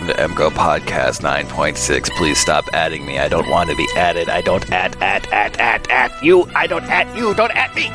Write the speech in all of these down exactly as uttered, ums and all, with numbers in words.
welcome to M Go Podcast nine point six. Please stop adding me. I don't want to be added. I don't add, add, add, add, add you. I don't add you. Don't add me.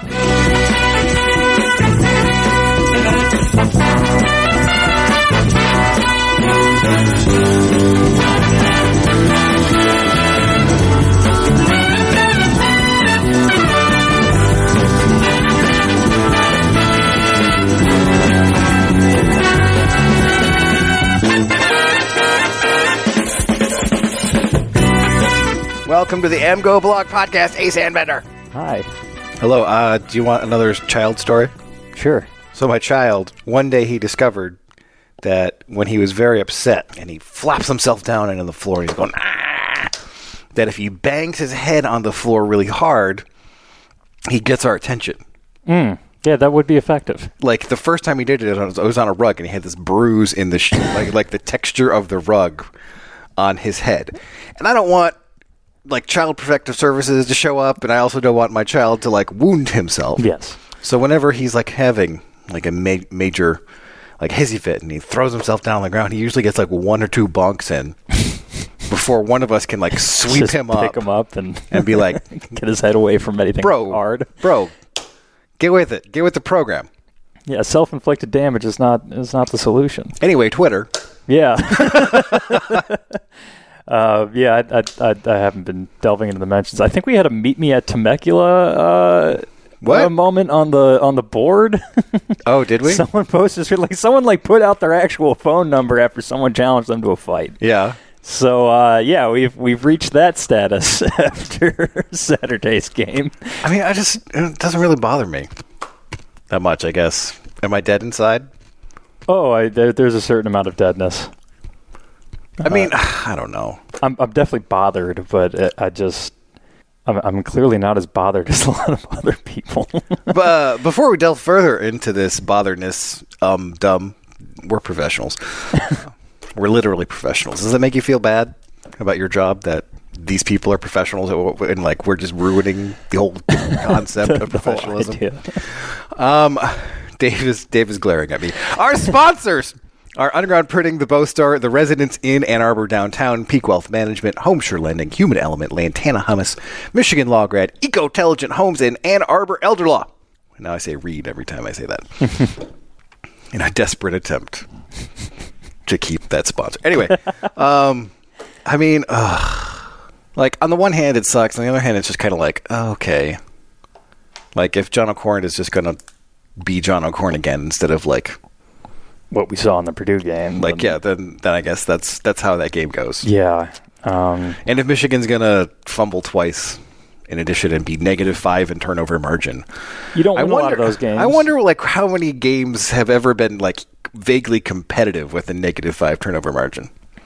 Welcome to the M Go Blog Podcast, Ace Handbender. Hi. Hello, uh, do you want another child story? Sure. So my child, one day he discovered that when he was very upset and he flops himself down into the floor, he's going, ah, that if he bangs his head on the floor really hard, he gets our attention. Mm. Yeah, that would be effective. Like the first time he did it, it was on a rug and he had this bruise in the, sh- like, like the texture of the rug on his head. And I don't want like Child Protective Services to show up, and I also don't want my child to like wound himself. Yes. So whenever he's like having like a ma- major like hissy fit and he throws himself down on the ground, he usually gets like one or two bonks in before one of us can like sweep Just him pick up him up and and be like, get his head away from anything bro, hard. Bro, get with it. Get with the program. Yeah, self-inflicted damage is not is not the solution. Anyway, Twitter. Yeah. Uh, yeah, I, I, I, I haven't been delving into the mentions. I think we had a meet me at Temecula uh, what? Uh, moment on the on the board. Oh, did we? Someone posted like someone like put out their actual phone number after someone challenged them to a fight. Yeah. So uh, yeah, we've we've reached that status after Saturday's game. I mean, I just it doesn't really bother me that much. I guess. Am I dead inside? Oh, I, there, there's a certain amount of deadness. I mean, uh, I don't know. I'm I'm definitely bothered, but it, I just I'm, I'm clearly not as bothered as a lot of other people. But uh, before we delve further into this botherness, um, dumb, we're professionals. We're literally professionals. Does that make you feel bad about your job that these people are professionals and like we're just ruining the whole concept of professionalism? Um, Dave is Dave is glaring at me. Our sponsors are Underground Printing, The Bowstar, The Residence in Ann Arbor Downtown, Peak Wealth Management, Homesure Lending, Human Element, Lantana Hummus, Michigan Law Grad, Eco-Intelligent Homes, and Ann Arbor Elder Law. Now I say read every time I say that. In a desperate attempt to keep that sponsor. Anyway, um, I mean, uh, like on the one hand it sucks, on the other hand it's just kind of like, oh, okay. Like if John O'Corn is just going to be John O'Corn again instead of like what we saw in the Purdue game. Like, then, yeah, then then I guess that's that's how that game goes. Yeah. Um, and if Michigan's going to fumble twice in addition and be negative five in turnover margin. You don't win I wonder, a lot of those games. I wonder, like, how many games have ever been, like, vaguely competitive with a negative five turnover margin?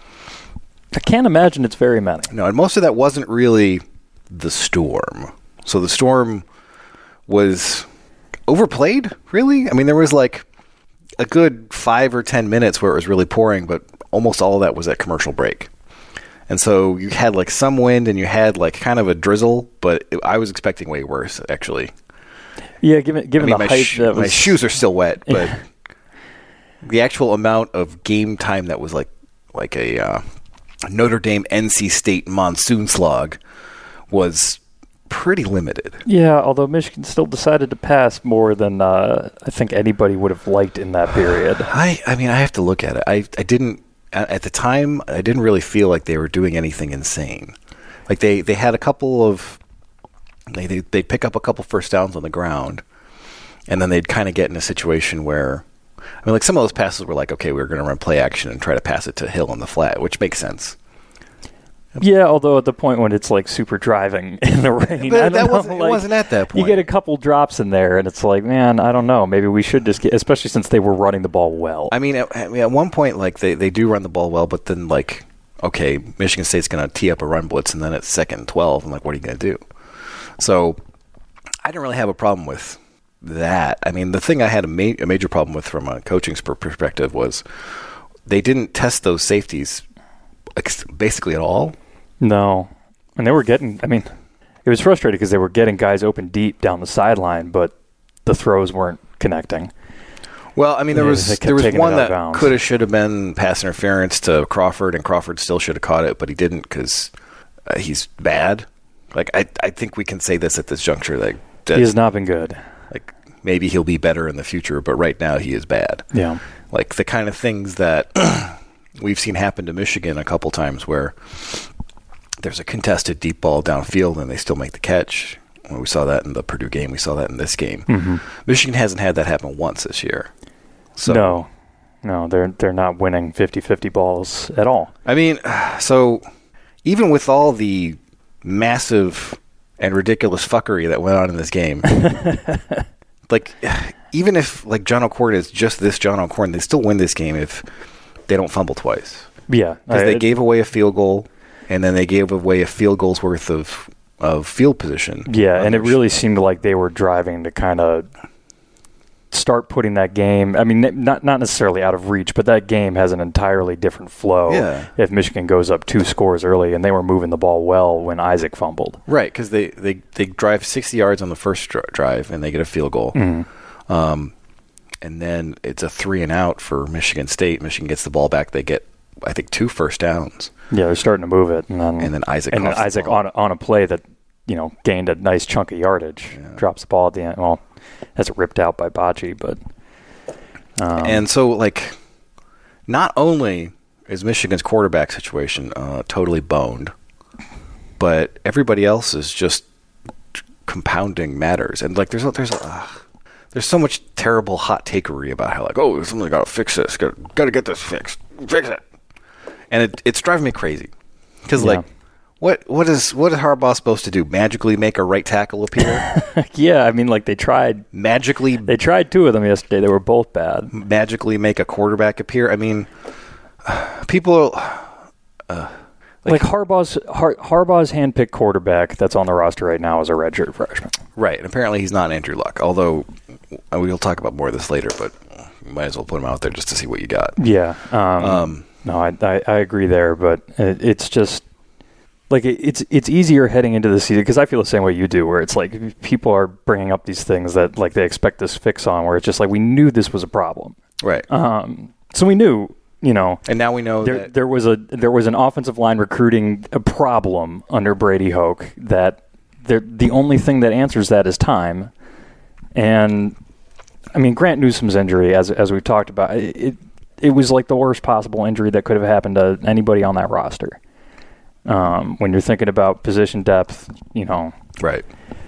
I can't imagine it's very many. No, and most of that wasn't really the Storm. So the Storm was overplayed, really? I mean, there was, like, a good five or ten minutes where it was really pouring, but almost all of that was at commercial break. And so you had like some wind and you had like kind of a drizzle, but it, I was expecting way worse, actually. Yeah, given given I mean, the my height, sh- that was... my shoes are still wet, but the actual amount of game time that was like like a uh, Notre Dame N C State monsoon slog was pretty limited. Yeah, although Michigan still decided to pass more than uh, I think anybody would have liked in that period. I, I mean, I have to look at it. I, I didn't, at the time, I didn't really feel like they were doing anything insane. Like they, they had a couple of, they, they, they'd pick up a couple first downs on the ground, and then they'd kind of get in a situation where, I mean, like some of those passes were like, okay, we we're going to run play action and try to pass it to Hill on the flat, which makes sense. Yeah, although at the point when it's like super driving in the rain, but I don't that know, wasn't, like, it wasn't at that point. You get a couple drops in there, and it's like, man, I don't know. Maybe we should just get, especially since they were running the ball well. I mean, at, I mean, at one point, like they, they do run the ball well, but then like, okay, Michigan State's going to tee up a run blitz, and then it's second and twelve, and like, what are you going to do? So I didn't really have a problem with that. I mean, the thing I had a, ma- a major problem with from a coaching perspective was they didn't test those safeties basically at all. No. And they were getting, I mean, it was frustrating because they were getting guys open deep down the sideline, but the throws weren't connecting. Well, I mean, there Yeah, was they kept there was taking one it out of that bounds. could have, should have been pass interference to Crawford, and Crawford still should have caught it, but he didn't because uh, he's bad. Like, I I think we can say this at this juncture. Like, that, He has not been good. like maybe he'll be better in the future, but right now he is bad. Yeah. Like the kind of things that we've seen happen to Michigan a couple times where there's a contested deep ball downfield and they still make the catch. When we saw that in the Purdue game, we saw that in this game. Mm-hmm. Michigan hasn't had that happen once this year. So, No. No, they're they're not winning fifty-fifty balls at all. I mean, so even with all the massive and ridiculous fuckery that went on in this game, like even if like John O'Korn is just this John O'Korn, they still win this game if they don't fumble twice. Yeah. Because I- they gave away a field goal, and then they gave away a field goal's worth of, of field position. Yeah, and it Others- really seemed like they were driving to kind of start putting that game. I mean, n- not not necessarily out of reach, but that game has an entirely different flow Yeah. if Michigan goes up two scores early, and they were moving the ball well when Isaac fumbled. Right, because they, they, they drive sixty yards on the first dri- drive, and they get a field goal. Mm-hmm. Um, and then it's a three and out for Michigan State. Michigan gets the ball back. They get, I think, two first downs. Yeah, they're starting to move it, and then And then Isaac and then coughs the Isaac ball. on on a play that you know gained a nice chunk of yardage, Yeah. drops the ball at the end. Well, that's ripped out by Bocce, but um, And so, like, not only is Michigan's quarterback situation uh, totally boned, but everybody else is just compounding matters. And like, there's a, there's a, uh, there's so much terrible hot takery about how like, oh, somebody got to fix this, got got to get this fixed, fix it, and it, it's driving me crazy because Yeah. like. What what is what is Harbaugh supposed to do? Magically make a right tackle appear? yeah, I mean, like they tried magically they tried two of them yesterday. They were both bad. magically make a quarterback appear? I mean, people. Uh, Like, Harbaugh's Har, Harbaugh's handpicked quarterback that's on the roster right now is a redshirt freshman. right, and apparently he's not Andrew Luck. Although uh, we'll talk about more of this later, but you might as well put him out there just to see what you got. Yeah. Um, Um, no, I, I I agree there, but it, it's just like it, it's it's easier heading into the season because I feel the same way you do, where it's like people are bringing up these things that like they expect this fix on, where it's just like we knew this was a problem, right, um, so we knew, you know. and now we know There, that there was a there was an offensive line recruiting a problem under Brady Hoke that there, the only thing that answers that is time. And I mean, Grant Newsom's injury, as as we've talked about, it, it it was like the worst possible injury that could have happened to anybody on that roster. Um, when you're thinking about position depth, you know, right.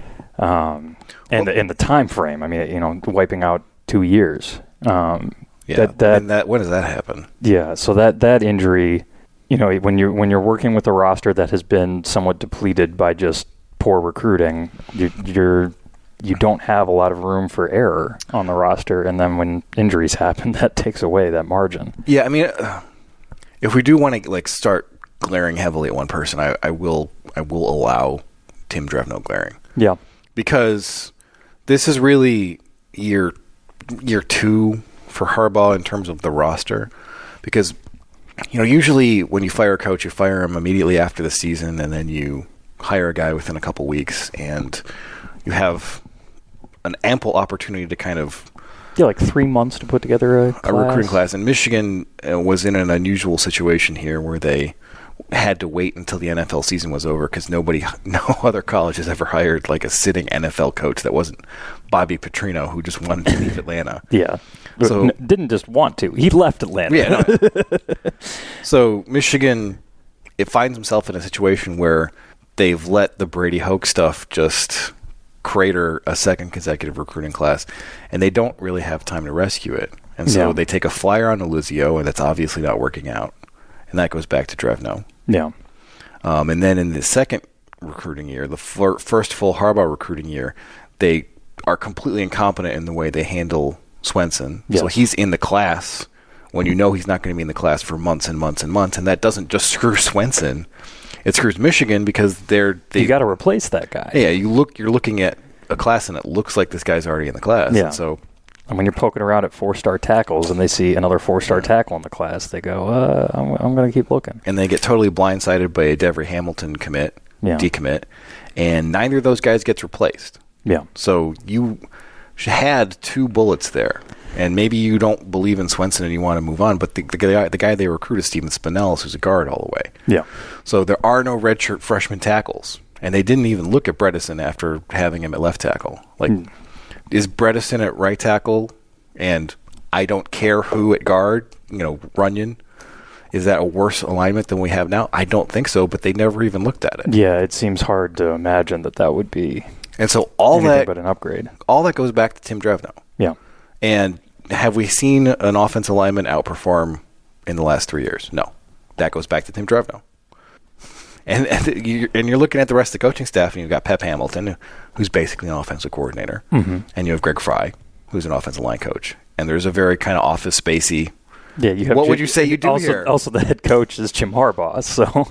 um, and Well- the, and the time frame. I mean, you know, wiping out two years. Um, Yeah, that, that and that when does that happen? Yeah, so that, that injury, you know, when you're when you're working with a roster that has been somewhat depleted by just poor recruiting, you, you're you don't have a lot of room for error on the roster, and then when injuries happen, that takes away that margin. Yeah, I mean, uh, if we do want to like start glaring heavily at one person, I, I will I will allow Tim Drevno glaring. Yeah, Because this is really year year two for Harbaugh in terms of the roster. Because, you know, usually when you fire a coach, you fire him immediately after the season, and then you hire a guy within a couple weeks, and you have an ample opportunity to kind of yeah, like three months to put together a, class. a recruiting class. And Michigan uh, was in an unusual situation here where they had to wait until the N F L season was over because nobody, no other college has ever hired like a sitting N F L coach that wasn't Bobby Petrino, who just wanted to leave Atlanta. Yeah, So- N- didn't just want to. He left Atlanta. Yeah. No. So Michigan, it finds himself in a situation where they've let the Brady Hoke stuff just crater a second consecutive recruiting class, and they don't really have time to rescue it. And so Yeah. they take a flyer on Elizio, and that's obviously not working out. And that goes back to Drevno. yeah, Um, and then in the second recruiting year, the fir- first full Harbaugh recruiting year, they are completely incompetent in the way they handle Swenson. Yes. So he's in the class when you know he's not going to be in the class for months and months and months. And that doesn't just screw Swenson. It screws Michigan because they're... They, you got to replace that guy. yeah, you look, you're looking at a class and it looks like this guy's already in the class. Yeah. And so... And when you're poking around at four-star tackles and they see another four-star tackle in the class, they go, uh, I'm, I'm going to keep looking. And they get totally blindsided by a Devery Hamilton commit, Yeah. decommit, and neither of those guys gets replaced. Yeah. So you, had two bullets there. And maybe you don't believe in Swenson and you want to move on, but the, the guy the guy they recruit is Steven Spinells, who's a guard all the way. Yeah. So there are no redshirt freshman tackles, and they didn't even look at Bredesen after having him at left tackle. Like, mm. is Bredesen at right tackle, and I don't care who at guard? You know, Runyon. Is that a worse alignment than we have now? I don't think so, but they never even looked at it. Yeah, it seems hard to imagine that that would be. And so all anything that, but an upgrade. All that goes back to Tim Drevno. Yeah. And have we seen an offensive lineman outperform in the last three years? No. That goes back to Tim Drevno. And and you're, and you're looking at the rest of the coaching staff, and you've got Pep Hamilton, who's basically an offensive coordinator, mm-hmm. and you have Greg Fry, who's an offensive line coach. And there's a very kind of office spacey. Yeah, you have what Jim, would you say you do also, here? Also, the head coach is Jim Harbaugh, so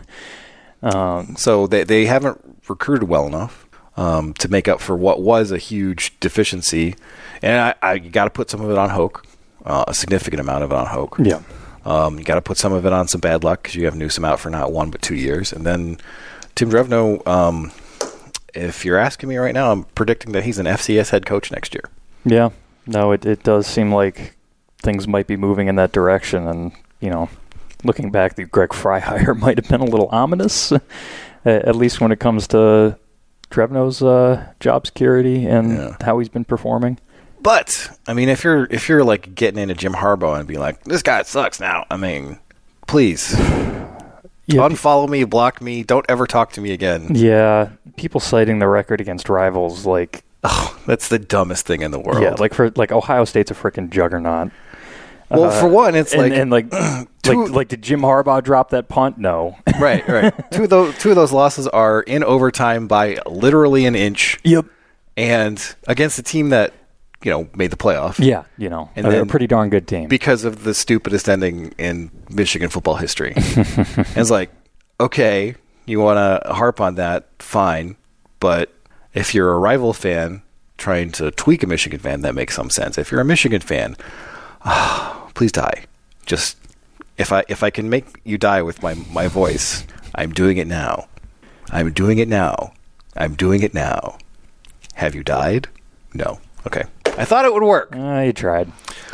um, so they they haven't recruited well enough. Um, to make up for what was a huge deficiency. And I, I got to put some of it on Hoke, uh, a significant amount of it on Hoke. Yeah. Um, you got to put some of it on some bad luck because you have Newsome out for not one but two years. And then Tim Drevno, um, if you're asking me right now, I'm predicting that he's an F C S head coach next year. Yeah. No, it, it does seem like things might be moving in that direction. And, you know, looking back, the Greg Fry hire might have been a little ominous, at least when it comes to Drevno's uh, job security and yeah. how he's been performing. But I mean, if you're if you're like getting into Jim Harbaugh and be like, this guy sucks now, I mean, please yeah, unfollow me, block me, don't ever talk to me again. Yeah, people citing the record against rivals, like, oh, that's the dumbest thing in the world. Yeah, like for like Ohio State's a freaking juggernaut. Well, uh, for one, it's and, like and like, like like did Jim Harbaugh drop that punt? No. Right, right. two of those two of those losses are in overtime by literally an inch. Yep. And against a team that, you know, made the playoff. Yeah, you know, and they're a pretty darn good team because of the stupidest ending in Michigan football history. And it's like, okay, you want to harp on that, fine, but if you're a rival fan trying to tweak a Michigan fan, that makes some sense. If you're a Michigan fan, oh, please die. Just if I if I can make you die with my, my voice, I'm doing it now. I'm doing it now. I'm doing it now. Have you died? No. Okay. I thought it would work. Uh, you tried.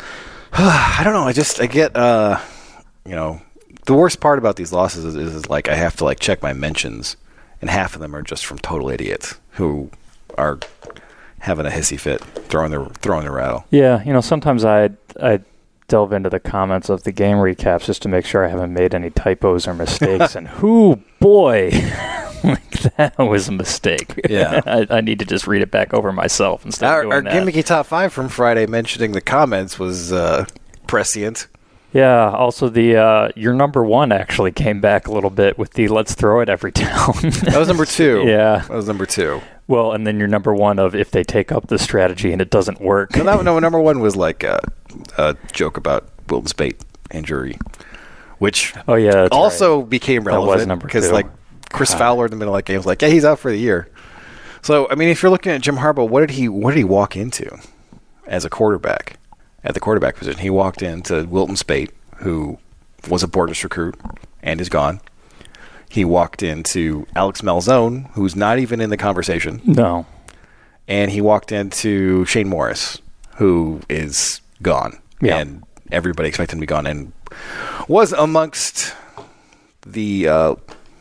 I don't know. I just I get uh, you know, the worst part about these losses is, is, is like I have to like check my mentions, and half of them are just from total idiots who are having a hissy fit, throwing their throwing their rattle. Yeah, you know, sometimes I I delve into the comments of the game recaps just to make sure I haven't made any typos or mistakes. And whoo, boy, like that was a mistake. Yeah, I, I need to just read it back over myself instead our, of doing our that. Our gimmicky top five from Friday mentioning the comments was uh, prescient. Yeah, also the uh, your number one actually came back a little bit with the let's throw it every down. That was number two. Yeah. That was number two. Well, and then your number one of if they take up the strategy and it doesn't work. No, that, no number one was like a, a joke about Wilton Spate injury, which oh, yeah, also right. became relevant because like Chris God. Fowler in the middle of that game was like, yeah, he's out for the year. So, I mean, if you're looking at Jim Harbaugh, what did he what did he walk into as a quarterback? At the quarterback position, he walked into Wilton Spate, who was a Borders recruit and is gone. He walked into Alex Malzone, who's not even in the conversation. No. And he walked into Shane Morris, who is gone. Yeah. And everybody expected him to be gone and was amongst the uh,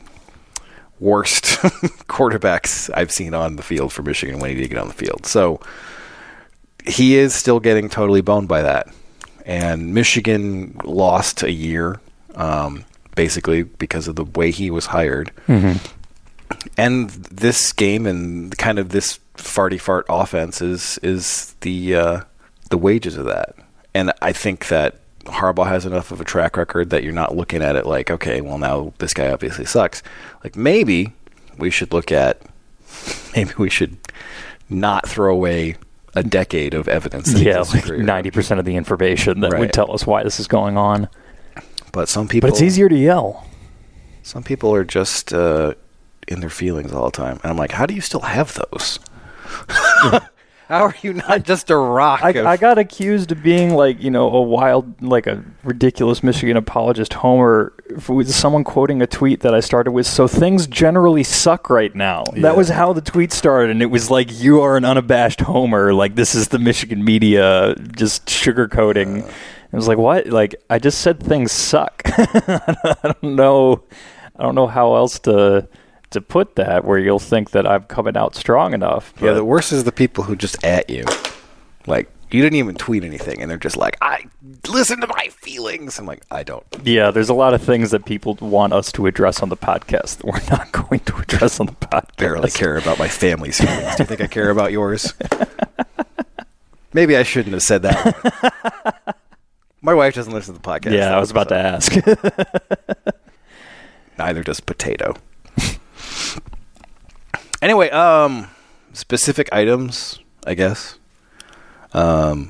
worst quarterbacks I've seen on the field for Michigan when he did get on the field. So he is still getting totally boned by that. And Michigan lost a year, um, basically because of the way he was hired. Mm-hmm. And this game and kind of this farty fart offense is is the uh, the wages of that. And I think that Harbaugh has enough of a track record that you're not looking at it like, okay, well now this guy obviously sucks. Like maybe we should look at maybe we should not throw away a decade of evidence. That yeah, like ninety percent of the information that right. would tell us why this is going on. But some people, but it's easier to yell. Some people are just uh, in their feelings all the time, and I'm like, how do you still have those? I How are you not just a rock? I, of- I got accused of being like, you know, a wild, like a ridiculous Michigan apologist homer with someone quoting a tweet that I started with, so things generally suck right now. Yeah. That was how the tweet started, and it was like, you are an unabashed homer. Like, this is the Michigan media just sugarcoating. Uh, it was like, what? Like, I just said things suck. I don't know. I don't know how else to... to put that where you'll think that I'm coming out strong enough. Yeah, the worst is the people who just at you. Like, you didn't even tweet anything, and they're just like, I listen to my feelings. I'm like, I don't. Yeah, there's a lot of things that people want us to address on the podcast that we're not going to address on the podcast. Barely care about my family's feelings. Do you think I care about yours? Maybe I shouldn't have said that. My wife doesn't listen to the podcast. Yeah, I was about so. to ask. Neither does Potato. Anyway, um, specific items, I guess. Um,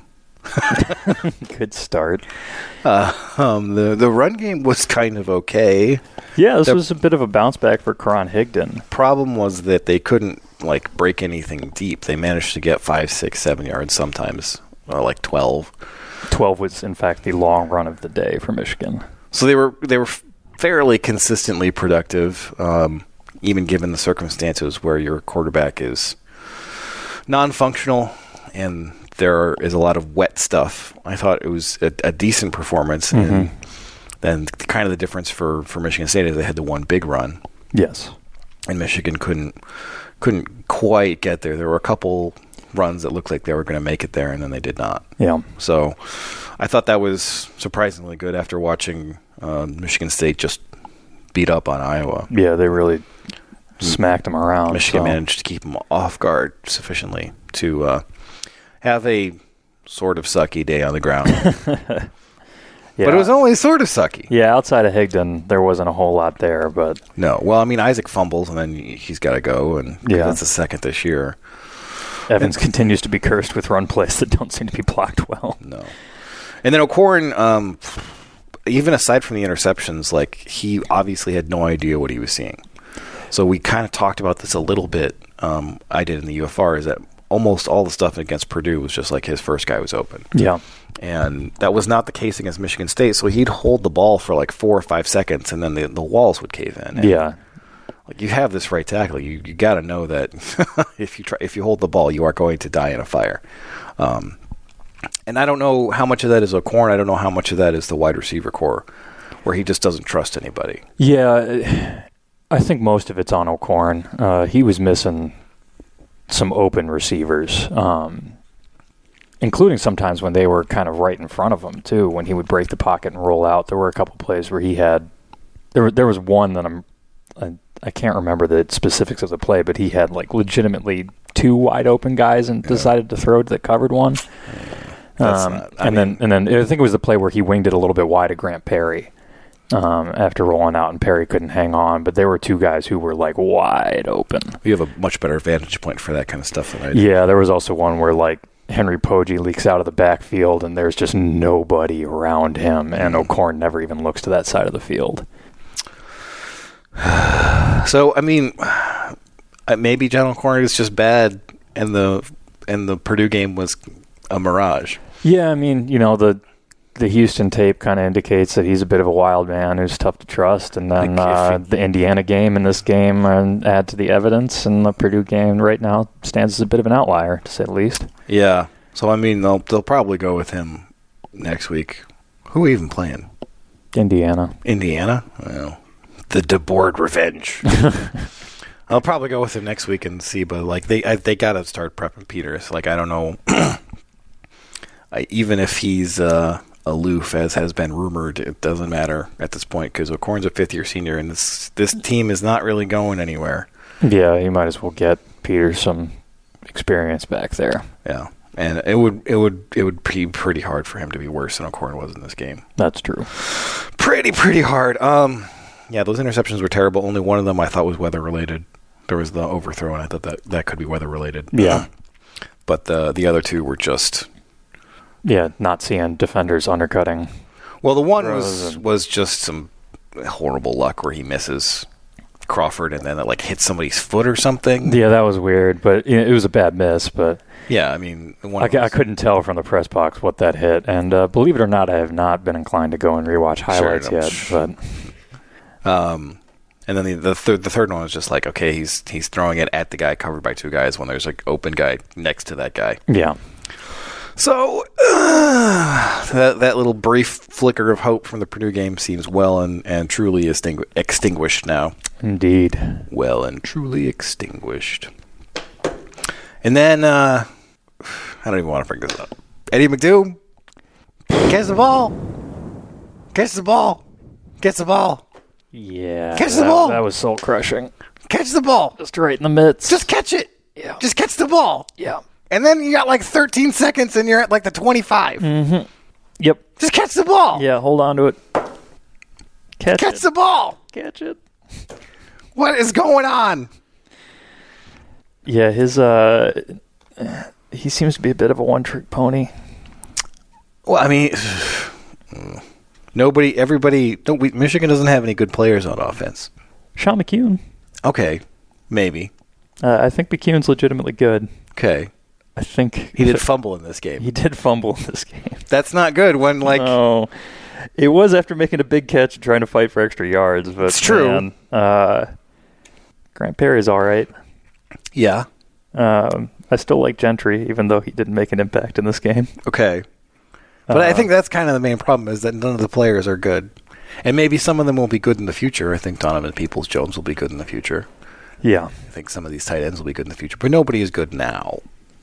Good start. Uh, um, the the run game was kind of okay. Yeah, this the was a bit of a bounce back for Karan Higdon. Problem was that they couldn't like break anything deep. They managed to get five, six, seven yards sometimes, or like twelve. Twelve was, in fact, the long run of the day for Michigan. So they were they were fairly consistently productive. Um, even given the circumstances where your quarterback is non-functional and there is a lot of wet stuff. I thought it was a, a decent performance. Mm-hmm. And then kind of the difference for, for Michigan State is they had the one big run. Yes. And Michigan couldn't couldn't quite get there. There were a couple runs that looked like they were going to make it there, and then they did not. Yeah. So I thought that was surprisingly good after watching uh, Michigan State just beat up on Iowa. Yeah, they really smacked them around. Michigan so. managed to keep them off guard sufficiently to uh, have a sort of sucky day on the ground. Yeah. But it was only sort of sucky. Yeah, outside of Higdon, there wasn't a whole lot there. But no, well, I mean, Isaac fumbles, and then he's got to go, and yeah. that's the second this year. Evans and, continues to be cursed with run plays that don't seem to be blocked well. No. And then O'Korn, um, even aside from the interceptions, like he obviously had no idea what he was seeing. So we kind of talked about this a little bit. Um, I did in the U F R, is that almost all the stuff against Purdue was just like his first guy was open. Yeah. And that was not the case against Michigan State. So he'd hold the ball for like four or five seconds, and then the, the walls would cave in. And yeah. Like you have this right tackle. You you got to know that if you try if you hold the ball, you are going to die in a fire. Um, and I don't know how much of that is O'Korn. I don't know how much of that is the wide receiver core, where he just doesn't trust anybody. Yeah, I think most of it's on O'Korn. Uh, he was missing some open receivers, um, including sometimes when they were kind of right in front of him too. When he would break the pocket and roll out, there were a couple plays where he had. There, there was one that I'm. I, I can't remember the specifics of the play, but he had like legitimately two wide open guys and decided yeah. to throw that covered one. That's um, not, I and mean, then and then I think it was the play where he winged it a little bit wide at Grant Perry um, after rolling out, and Perry couldn't hang on. But there were two guys who were like wide open. You have a much better vantage point for that kind of stuff than I do. Yeah, there was also one where like Henry Poggi leaks out of the backfield, and there's just nobody around him, and O'Korn never even looks to that side of the field. So I mean, maybe John O'Korn is just bad, and the and the Purdue game was a mirage. Yeah, I mean, you know, the the Houston tape kind of indicates that he's a bit of a wild man who's tough to trust, and then uh, the Indiana game and this game uh, add to the evidence, and the Purdue game right now stands as a bit of an outlier, to say the least. Yeah. So I mean, they'll they'll probably go with him next week. Who are we even playing? Indiana. Indiana. Well. The DeBoard revenge. I'll probably go with him next week and see, but like they, I, they got to start prepping Peters. Like I don't know, I, even if he's uh, aloof as has been rumored, it doesn't matter at this point because O'Korn's a fifth-year senior, and this this team is not really going anywhere. Yeah, you might as well get Peters some experience back there. Yeah, and it would it would it would be pretty hard for him to be worse than O'Korn was in this game. That's true. Pretty pretty hard. Um. Yeah, those interceptions were terrible. Only one of them I thought was weather-related. There was the overthrow, and I thought that, that could be weather-related. Yeah. But the the other two were just... Yeah, not seeing defenders undercutting. Well, the one was, was just some horrible luck where he misses Crawford, and then it like hit somebody's foot or something. Yeah, that was weird, but you know, it was a bad miss. But yeah, I mean, one I, of those, I couldn't tell from the press box what that hit. And uh, believe it or not, I have not been inclined to go and rewatch highlights Sure, yet. But um, and then the the third the third one was just like, okay, he's he's throwing it at the guy covered by two guys when there's like open guy next to that guy. yeah, So uh, that that little brief flicker of hope from the Purdue game seems well and, and truly extingu- extinguished now. indeed. Well and truly extinguished. And then uh, I don't even want to bring this up. Eddie McDoom, catch the ball, catch the ball, catch the ball, Yeah, Catch the that, ball! That was soul crushing. catch the ball, Just right in the midst. just catch it, yeah, just catch the ball. yeah. And then you got like thirteen seconds and you're at like the twenty-five. Mm-hmm. Yep. Just catch the ball. Yeah, hold on to it. Catch, Catch it. the ball. Catch it. What is going on? Yeah, his uh, he seems to be a bit of a one-trick pony. Well, I mean, nobody, everybody, don't we, Michigan doesn't have any good players on offense. Sean McCune. Okay, maybe. Uh, I think McCune's legitimately good. Okay. I think He did fumble in this game. He did fumble in this game. That's not good when, like, No. It was after making a big catch and trying to fight for extra yards. But It's true. Man, uh, Grant Perry's all right. yeah, Um, I still like Gentry, even though he didn't make an impact in this game. okay. But Uh, I think that's kind of the main problem is that none of the players are good. And maybe some of them will be good in the future. I think Donovan Peoples-Jones will be good in the future. Yeah. I think some of these tight ends will be good in the future. But nobody is good now.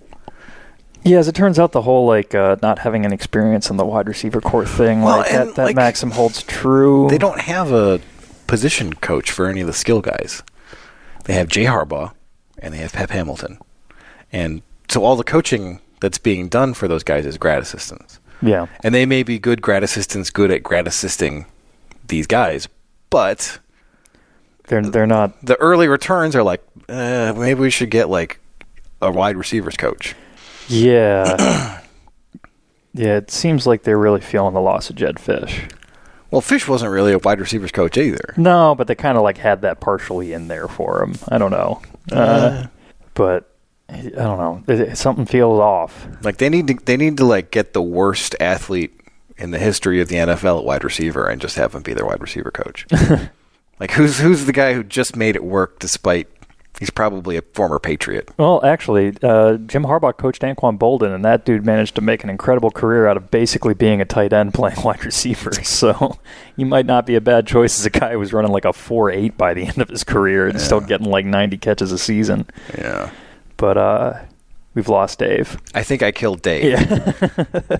Yeah, as it turns out, the whole like uh, not having an experience in the wide receiver core thing, Well, like and, that, that like, maxim holds true. They don't have a position coach for any of the skill guys. They have Jay Harbaugh, and they have Pep Hamilton. And so all the coaching that's being done for those guys is grad assistants. Yeah. And they may be good grad assistants, good at grad assisting these guys, but They're they're not. the early returns are like, uh, maybe we should get like a wide receivers coach. Yeah. Yeah, it seems like they're really feeling the loss of Jed Fish. Well, Fish wasn't really a wide receivers coach either. No, but they kind of like had that partially in there for him. I don't know. Uh, but I don't know. It, it- something feels off. Like they need to, they need to like get the worst athlete in the history of the N F L at wide receiver and just have him be their wide receiver coach. Like who's who's the guy who just made it work despite he's probably a former Patriot. Well, actually, uh, Jim Harbaugh coached Anquan Bolden, and that dude managed to make an incredible career out of basically being a tight end playing wide receiver. So he might not be a bad choice as a guy who was running like a four eight by the end of his career and Yeah. still getting like ninety catches a season. Yeah. But uh, we've lost Dave. I think I killed Dave. Yeah.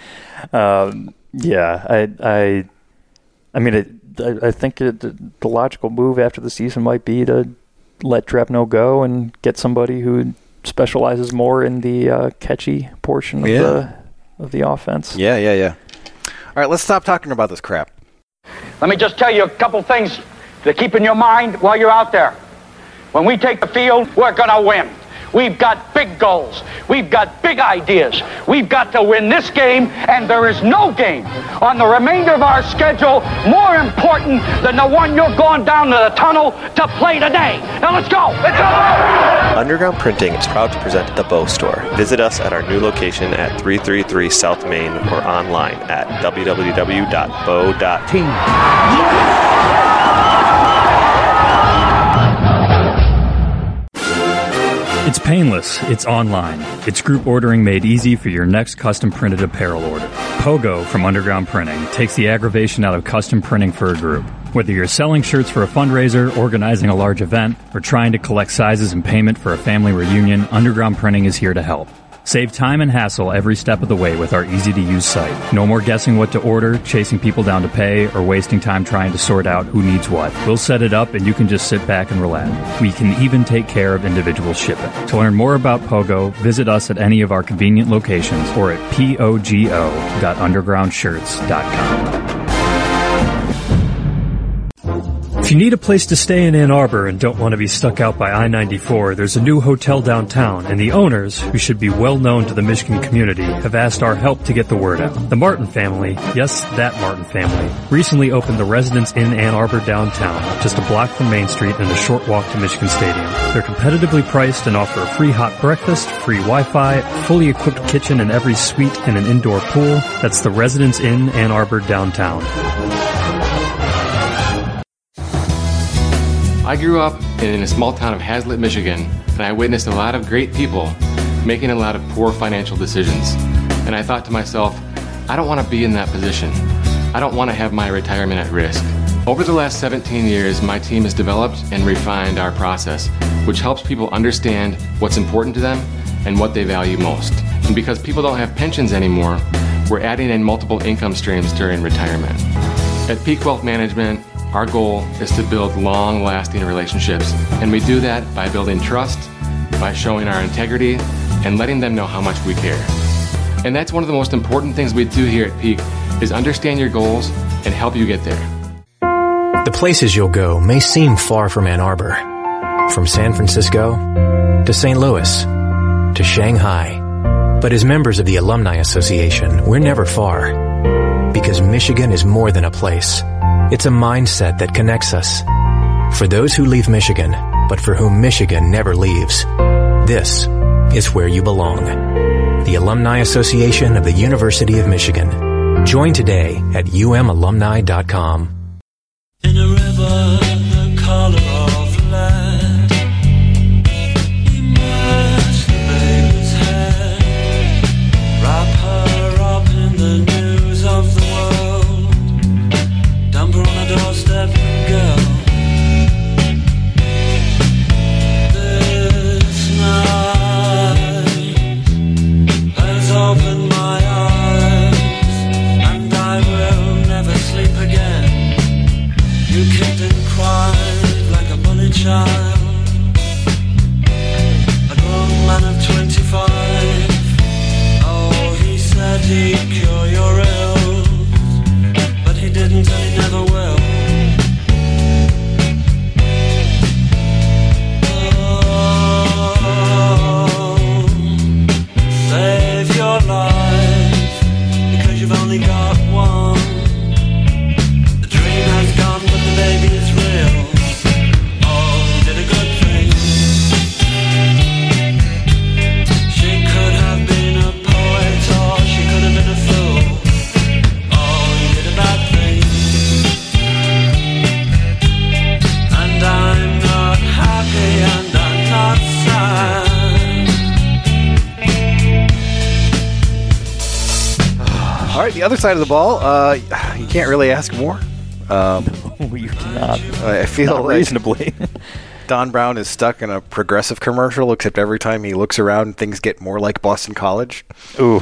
um, yeah, I, I, I mean, it, I, I think it, the logical move after the season might be to let Drapno go and get somebody who specializes more in the uh, catchy portion of Yeah. the of the offense. Yeah, yeah, yeah. All right, let's stop talking about this crap. Let me just tell you a couple things to keep in your mind while you're out there. When we take the field, we're going to win. We've got big goals. We've got big ideas. We've got to win this game, and there is no game on the remainder of our schedule more important than the one you're going down to the tunnel to play today. Now let's go. Let's go. Underground Printing is proud to present The Bow Store. Visit us at our new location at three thirty-three South Main or online at w w w dot bow dot team. It's painless, it's online, it's group ordering made easy for your next custom printed apparel order. Pogo from Underground Printing takes the aggravation out of custom printing for a group. Whether you're selling shirts for a fundraiser, organizing a large event, or trying to collect sizes and payment for a family reunion, Underground Printing is here to help. Save time and hassle every step of the way with our easy-to-use site. No more guessing what to order, chasing people down to pay, or wasting time trying to sort out who needs what. We'll set it up and you can just sit back and relax. We can even take care of individual shipping. To learn more about Pogo, visit us at any of our convenient locations or at pogo dot underground shirts dot com. If you need a place to stay in Ann Arbor and don't want to be stuck out by I ninety-four, there's a new hotel downtown, and the owners, who should be well known to the Michigan community, have asked our help to get the word out. The Martin family, yes, that Martin family, recently opened the Residence Inn Ann Arbor downtown, just a block from Main Street and a short walk to Michigan Stadium. They're competitively priced and offer a free hot breakfast, free Wi-Fi, fully equipped kitchen in every suite, and an indoor pool. That's the Residence Inn Ann Arbor downtown. I grew up in a small town of Hazlitt, Michigan, and I witnessed a lot of great people making a lot of poor financial decisions. And I thought to myself, I don't want to be in that position. I don't want to have my retirement at risk. Over the last seventeen years, my team has developed and refined our process, which helps people understand what's important to them and what they value most. And because people don't have pensions anymore, we're adding in multiple income streams during retirement. At Peak Wealth Management, our goal is to build long-lasting relationships, and we do that by building trust, by showing our integrity, and letting them know how much we care. And that's one of the most important things we do here at Peak, is understand your goals and help you get there. The places you'll go may seem far from Ann Arbor. From San Francisco to Saint Louis to Shanghai. But as members of the Alumni Association, we're never far. Because Michigan is more than a place. It's a mindset that connects us. For those who leave Michigan, but for whom Michigan never leaves, this is where you belong. The Alumni Association of the University of Michigan. Join today at u m alumni dot com. In a river, the color of lead, immerse the baby's head, wrap her up in the news of the world, dump her on a doorstep and go. This night has opened my eyes, and I will never sleep again. You kicked and cried like a bully child. A grown man of twenty-five. Oh, he said he'd cure your ills, but he didn't and he never will. Oh, save your life, because you've only got one. The dream has gone, but the baby is real. Oh, you did a good thing. She could have been a poet, or she could have been a fool. Oh, you did a bad thing. And I'm not happy, and I'm not sad. All right, the other side of the ball, uh, you can't really ask more. Um, you cannot. I feel Not like reasonably. Don Brown is stuck in a Progressive commercial, except every time he looks around, things get more like Boston College. Ooh.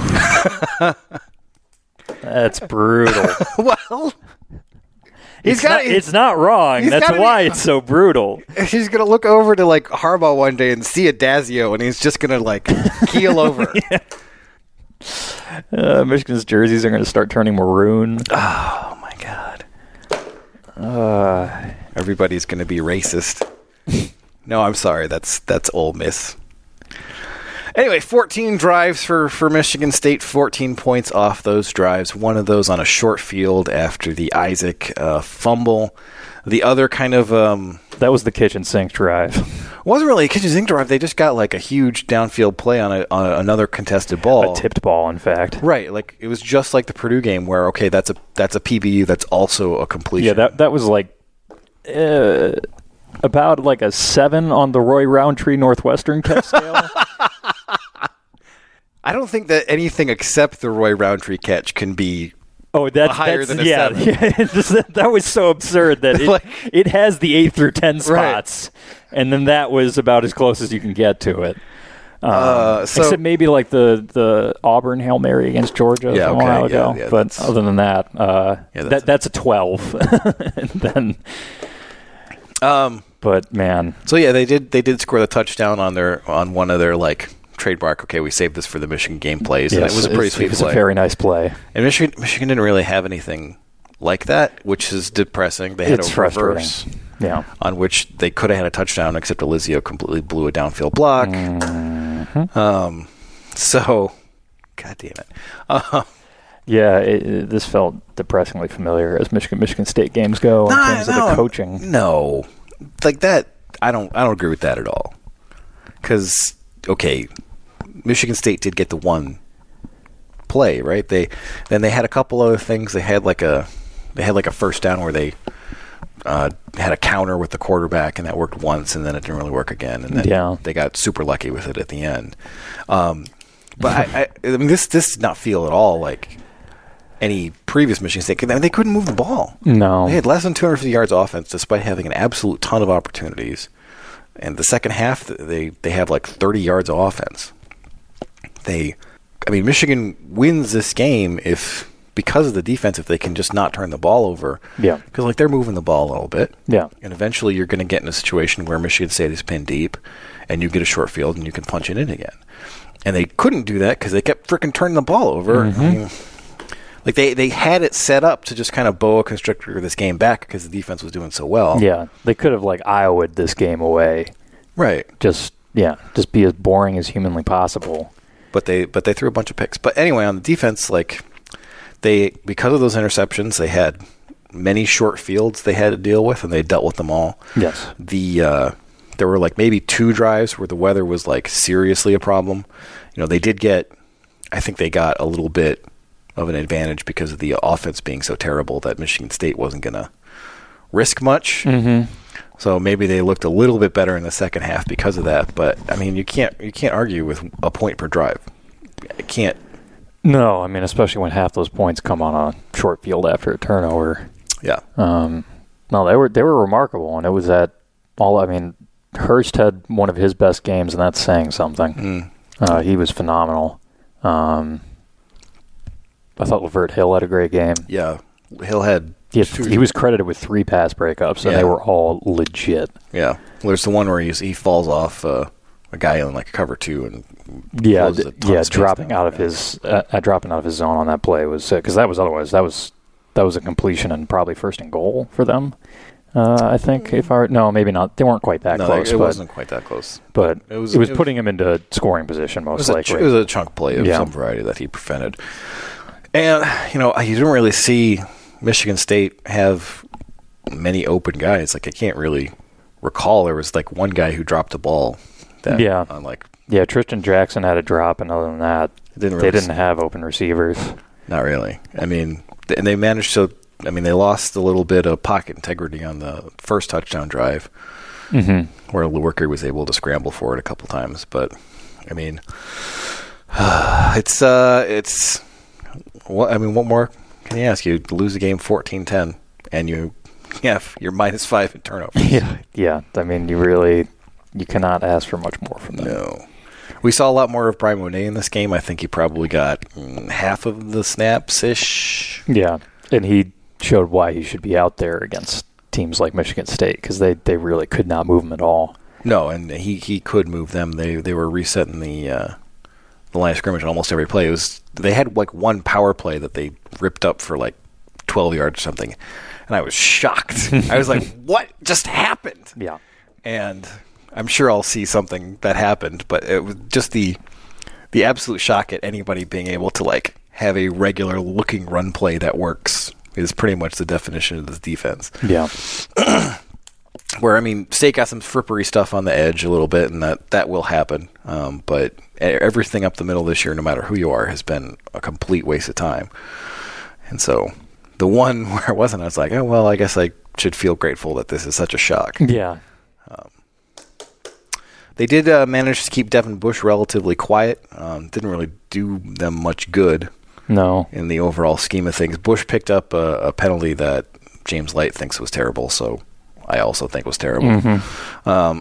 That's brutal. Well, he's it's, got. not, it's not wrong. he's That's gotta why be- it's so brutal. He's gonna look over to like Harbaugh one day and see Adazio, and he's just gonna like keel over. Yeah. Uh, Michigan's jerseys are going to start turning maroon. Oh my god. Uh, Everybody's going to be racist. No, I'm sorry. That's that's Ole Miss. Anyway, fourteen drives for, for Michigan State, fourteen points off those drives. One of those on a short field after the Isaac uh, fumble. The other kind of... Um, that was the kitchen sink drive. wasn't really a kitchen sink drive. They just got like a huge downfield play on, a, on another contested ball. A tipped ball, in fact. Right. Like it was just like the Purdue game where, okay, that's a that's a P B U that's also a completion. Yeah, that that was like... Uh, about like a seven on the Roy Roundtree Northwestern catch scale. I don't think that anything except the Roy Roundtree catch can be oh, that's, higher that's, than a yeah, seven. yeah. Just, that was so absurd that it, Like- it has the eight through ten Right. spots, and then that was about as close as you can get to it. Um, Uh, so- except maybe like the, the Auburn Hail Mary against Georgia Yeah, from okay, a while yeah, ago. yeah, but that's- other than that, uh, Yeah, that's that a- that's a twelve. And then, Um. but man, So yeah, they did they did score the touchdown on their on one of their like trademark. Okay, we saved this for the Michigan game plays, and yes, it was a pretty it's- sweet it was play. a very nice play. And Michigan Michigan didn't really have anything like that, which is depressing. They had It's a frustrating. reverse Yeah. On which they could have had a touchdown, except Elizio completely blew a downfield block. Mm-hmm. Um, so, God damn it. Uh, yeah, it, it, this felt depressingly familiar as Michigan Michigan State games go in nah, terms no, of the coaching. No, like that. I don't. I don't agree with that at all. Because okay, Michigan State did get the one play right. They then they had a couple other things. They had like a they had like a first down where they. Uh, had a counter with the quarterback, and that worked once, and then it didn't really work again. And then yeah. they got super lucky with it at the end. Um, but I, I, I mean, this this did not feel at all like any previous Michigan State. I mean, they couldn't move the ball. No, they had less than two hundred fifty yards offense, despite having an absolute ton of opportunities. And the second half, they they have like thirty yards of offense. They, I mean, Michigan wins this game if. Because of the defense, if they can just not turn the ball over. Yeah. Because, like, they're moving the ball a little bit. Yeah. And eventually you're going to get in a situation where Michigan State is pinned deep, and you get a short field, and you can punch it in again. And they couldn't do that because they kept freaking turning the ball over. Mm-hmm. I mean, like, they, they had it set up to just kind of boa constrictor this game back because the defense was doing so well. Yeah. They could have, like, Iowa'd this game away. Right. Just, yeah, just be as boring as humanly possible. But they but they threw a bunch of picks. But anyway, on the defense, like... They because of those interceptions, they had many short fields they had to deal with, and they dealt with them all. Yes. The uh, there were like maybe two drives where the weather was like seriously a problem. You know, they did get, I think they got a little bit of an advantage because of the offense being so terrible that Michigan State wasn't going to risk much. Mm-hmm. So maybe they looked a little bit better in the second half because of that. But I mean, you can't you can't argue with a point per drive. You can't. No, I mean, especially when half those points come on a short field after a turnover. Yeah. Um, no, they were they were remarkable, and it was at all. I mean, Hurst had one of his best games, and that's saying something. Mm. Uh, he was phenomenal. Um, I thought Lavert Hill had a great game. Yeah, Hill had. He, had, he was credited with three pass breakups, and yeah. they were all legit. Yeah, well, there's the one where he's, he falls off uh, a guy in like cover two and yeah, d- yeah, dropping down. out of yeah. his uh, uh, dropping out of his zone on that play was because that was otherwise that was that was a completion and probably first and goal for them. Uh, I think if I no maybe not they weren't quite that no, close. it but, wasn't quite that close. But it was it was it putting was, him into scoring position most it was likely. A, it was a chunk play of yeah. some variety that he prevented. And you know you didn't really see Michigan State have many open guys. Like I can't really recall there was like one guy who dropped a ball. That yeah. On like yeah, Tristan Jackson had a drop, and other than that, didn't they really didn't have open receivers. Not really. I mean, th- and they managed to. I mean, they lost a little bit of pocket integrity on the first touchdown drive, mm-hmm. where Lewerke was able to scramble for it a couple times. But I mean, uh, it's uh, it's. What I mean, what more can you ask? You lose the game fourteen ten, and you, yeah, you're minus five in turnovers. Yeah, yeah. I mean, you really, you cannot ask for much more from them. No. We saw a lot more of Brian Monet in this game. I think he probably got mm, half of the snaps-ish. Yeah, and he showed why he should be out there against teams like Michigan State because they, they really could not move him at all. No, and he, he could move them. They they were resetting the uh, the line of scrimmage on almost every play. It was they had like one power play that they ripped up for like twelve yards or something, and I was shocked. I was like, "What just happened?" Yeah, and I'm sure I'll see something that happened, but it was just the the absolute shock at anybody being able to like have a regular looking run play that works is pretty much the definition of this defense. Yeah. Where I mean, State got some frippery stuff on the edge a little bit, and that that will happen. Um, but everything up the middle this year, no matter who you are, has been a complete waste of time. And so the one where it wasn't, I was like, oh well, I guess I should feel grateful that this is such a shock. Yeah. Um, They did uh, manage to keep Devin Bush relatively quiet. Um, didn't really do them much good. No. In the overall scheme of things. Bush picked up a, a penalty that James Light thinks was terrible, so I also think was terrible. Mm-hmm. Um,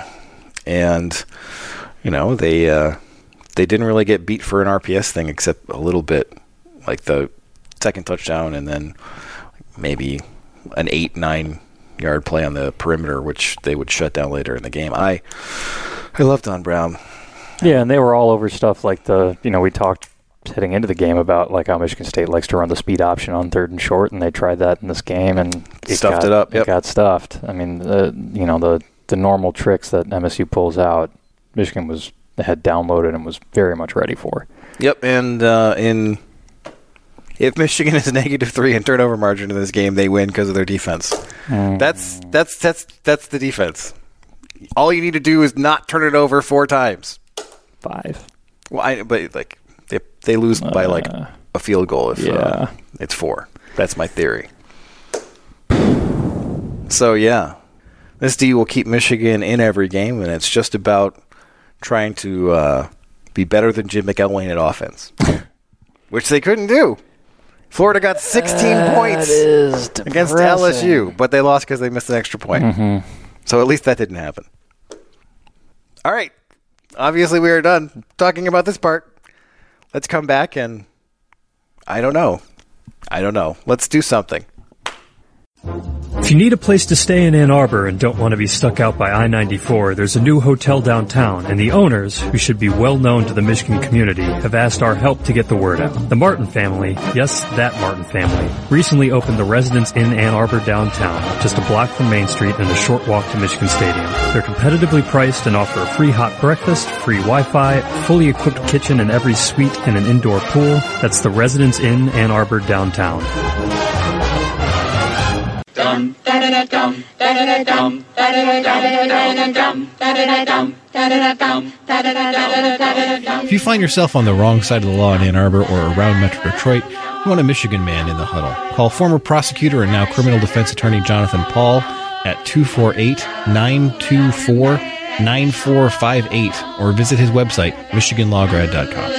and, you know, they uh, they didn't really get beat for an R P S thing except a little bit, like the second touchdown and then maybe an eight, nine yard play on the perimeter, which they would shut down later in the game. I I love Don Brown. Yeah, and they were all over stuff like the, you know, we talked heading into the game about like how Michigan State likes to run the speed option on third and short, and they tried that in this game and it Stuffed got, it up, yep. It got stuffed. I mean, the, you know, the the normal tricks that M S U pulls out, Michigan was had downloaded and was very much ready for. Yep, and uh, in if Michigan is negative three in turnover margin in this game, they win because of their defense. Mm. That's that's that's that's the defense. All you need to do is not turn it over four times. Five. Well, I, but like they they lose by like uh, a field goal if yeah. uh, it's four. That's my theory. So yeah, this D will keep Michigan in every game, and it's just about trying to uh, be better than Jim McElwain at offense, which they couldn't do. Florida got sixteen that points is against L S U, but they lost because they missed an extra point. Mm-hmm. So at least that didn't happen. All right. Obviously, we are done talking about this part. Let's come back and I don't know. I don't know. Let's do something. If you need a place to stay in Ann Arbor and don't want to be stuck out by I ninety-four, there's a new hotel downtown, and the owners, who should be well known to the Michigan community, have asked our help to get the word out. The Martin family, yes, that Martin family, recently opened the Residence Inn Ann Arbor downtown, just a block from Main Street and a short walk to Michigan Stadium. They're competitively priced and offer a free hot breakfast, free Wi-Fi, fully equipped kitchen in every suite, and an indoor pool. That's the Residence Inn Ann Arbor downtown. Dum da da da dum da da da dum da da da dum da da da dum da da da dum da da da dum da da da dum. If you find yourself on the wrong side of the law in Ann Arbor or around Metro Detroit, you want a Michigan man in the huddle. Call former prosecutor and now criminal defense attorney Jonathan Paul at two four eight, nine two four, nine four five eight or visit his website, michigan law grad dot com.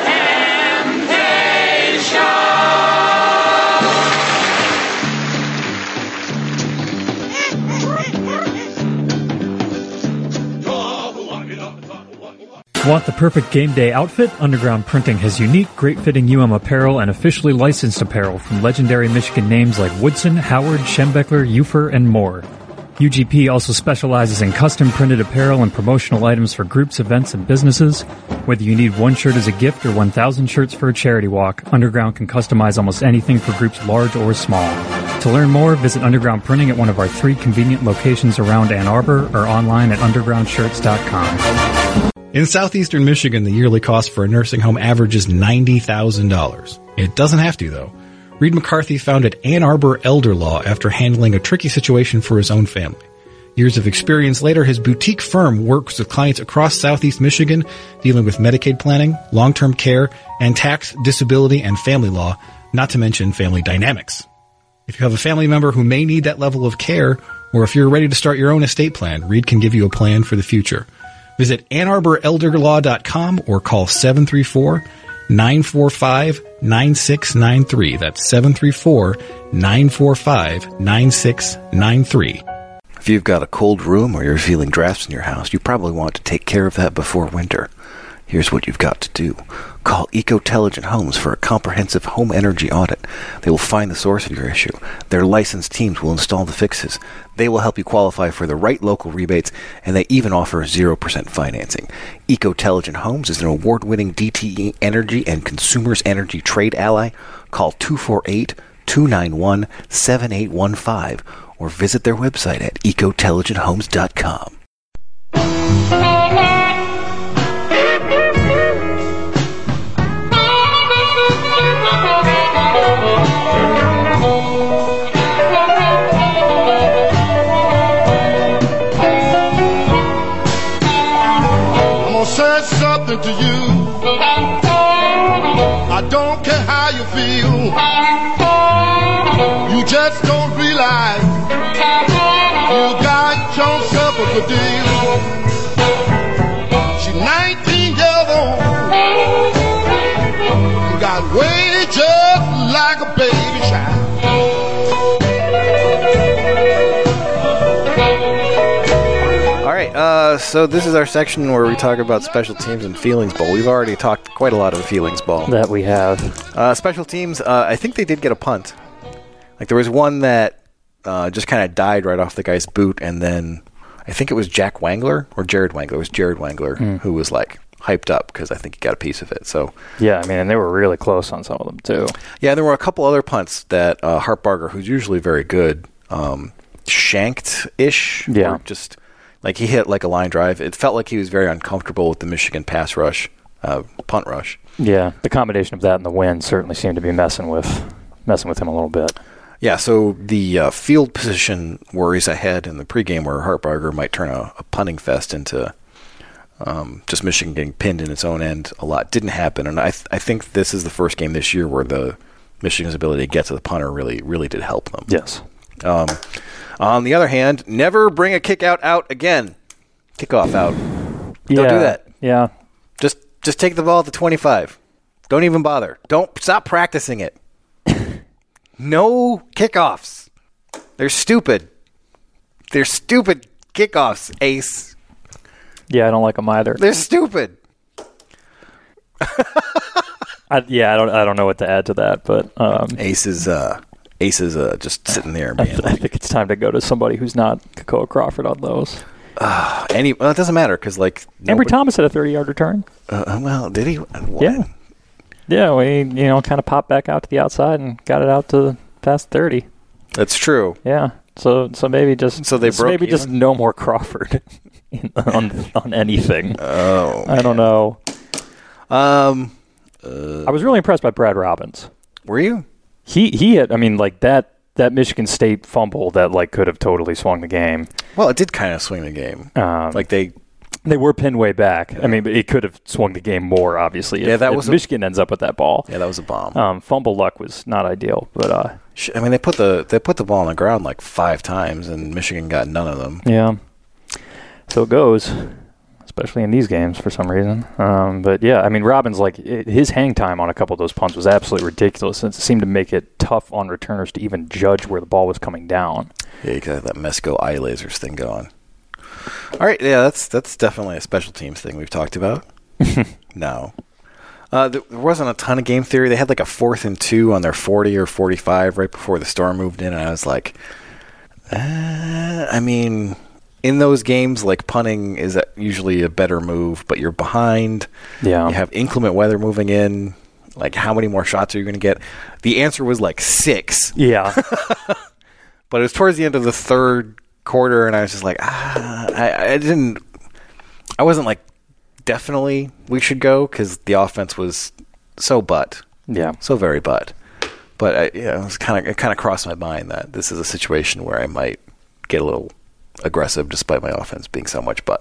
Want the perfect game day outfit? Underground Printing has unique, great-fitting U M apparel and officially licensed apparel from legendary Michigan names like Woodson, Howard, Schembeckler, Ufer, and more. U G P also specializes in custom-printed apparel and promotional items for groups, events, and businesses. Whether you need one shirt as a gift or one thousand shirts for a charity walk, Underground can customize almost anything for groups large or small. To learn more, visit Underground Printing at one of our three convenient locations around Ann Arbor or online at underground shirts dot com. In southeastern Michigan, the yearly cost for a nursing home averages ninety thousand dollars. It doesn't have to, though. Reed McCarthy founded Ann Arbor Elder Law after handling a tricky situation for his own family. Years of experience later, his boutique firm works with clients across southeast Michigan, dealing with Medicaid planning, long-term care, and tax, disability, and family law, not to mention family dynamics. If you have a family member who may need that level of care, or if you're ready to start your own estate plan, Reed can give you a plan for the future. Visit ann arbor elder law dot com or call seven three four, nine four five, nine six nine three. That's seven three four, nine four five, nine six nine three. If you've got a cold room or you're feeling drafts in your house, you probably want to take care of that before winter. Here's what you've got to do. Call Ecotelligent Homes for a comprehensive home energy audit. They will find the source of your issue. Their licensed teams will install the fixes. They will help you qualify for the right local rebates, and they even offer zero percent financing. Ecotelligent Homes is an award-winning D T E Energy and Consumers Energy trade ally. Call two four eight, two nine one, seven eight one five or visit their website at ecotelligent homes dot com. Say something to you. I don't care how you feel. You just don't realize you got yourself a good deal. She's nineteen years old. You got way just like a baby child. All right, uh, so this is our section where we talk about special teams and feelings ball. We've already talked quite a lot of feelings ball. That we have. Uh, special teams, uh, I think they did get a punt. Like there was one that uh, just kind of died right off the guy's boot, and then I think it was Jack Wangler or Jared Wangler. It was Jared Wangler mm. who was like, hyped up because I think he got a piece of it. So Yeah, I mean, and they were really close on some of them, too. yeah, there were a couple other punts that uh, Hartbarger, who's usually very good, um, shanked-ish. Yeah. Or just like he hit like a line drive. It felt like he was very uncomfortable with the Michigan pass rush, uh, punt rush. Yeah, the combination of that and the wind certainly seemed to be messing with messing with him a little bit. Yeah, so the uh, field position worries ahead in the pregame where Hartbarger might turn a, a punting fest into um, just Michigan getting pinned in its own end a lot. Didn't happen, and I th- I think this is the first game this year where the Michigan's ability to get to the punter really really did help them. Yes. Um, on the other hand, never bring a kick out out again. Kickoff out. Yeah, Don't do that. Yeah. Just just take the ball at the twenty-five. Don't even bother. Don't stop practicing it. No kickoffs. They're stupid. They're stupid kickoffs, Ace. Yeah, I don't like them either. They're stupid. I, yeah, I don't. I don't know what to add to that, but um, Ace is uh, Ace is uh, just sitting there. I, Being th- I think it's time to go to somebody who's not Kakoa Crawford on those. Uh, any well, it doesn't matter because like Ambry nobody, Thomas had a thirty-yard return. Uh, well, did he? What? Yeah, yeah. We you know kind of popped back out to the outside and got it out to past thirty. That's true. Yeah. So so maybe just so they broke maybe even? just no more Crawford in, on on anything. Oh, I don't know. Um, uh, I was really impressed by Brad Robbins. Were you? He he had. I mean, like that. That Michigan State fumble that like could have totally swung the game. Well, it did kind of swing the game. Um, like they they were pinned way back. Yeah. I mean, but it could have swung the game more. Obviously, yeah, if, that if was Michigan a, ends up with that ball. Yeah, that was a bomb. Um, fumble luck was not ideal, but uh, I mean, they put the they put the ball on the ground like five times, and Michigan got none of them. Yeah, so it goes. Especially in these games for some reason. Um, but yeah, I mean, Robbins, like, it, his hang time on a couple of those punts was absolutely ridiculous. It seemed to make it tough on returners to even judge where the ball was coming down. Yeah, you got that Mesco eye lasers thing going. All right, yeah, that's that's definitely a special teams thing we've talked about. No. Uh, there wasn't a ton of game theory. They had like a fourth and two on their forty or forty-five right before the storm moved in, and I was like, uh, I mean... in those games, like punting is usually a better move, but you're behind. Yeah. You have inclement weather moving in. Like, how many more shots are you going to get? The answer was like six. Yeah. But it was towards the end of the third quarter, and I was just like, ah, I, I didn't, I wasn't like, definitely we should go, because the offense was so butt. Yeah. So very butt. But I, you know, it was kind of, it kind of crossed my mind that this is a situation where I might get a little aggressive despite my offense being so much butt.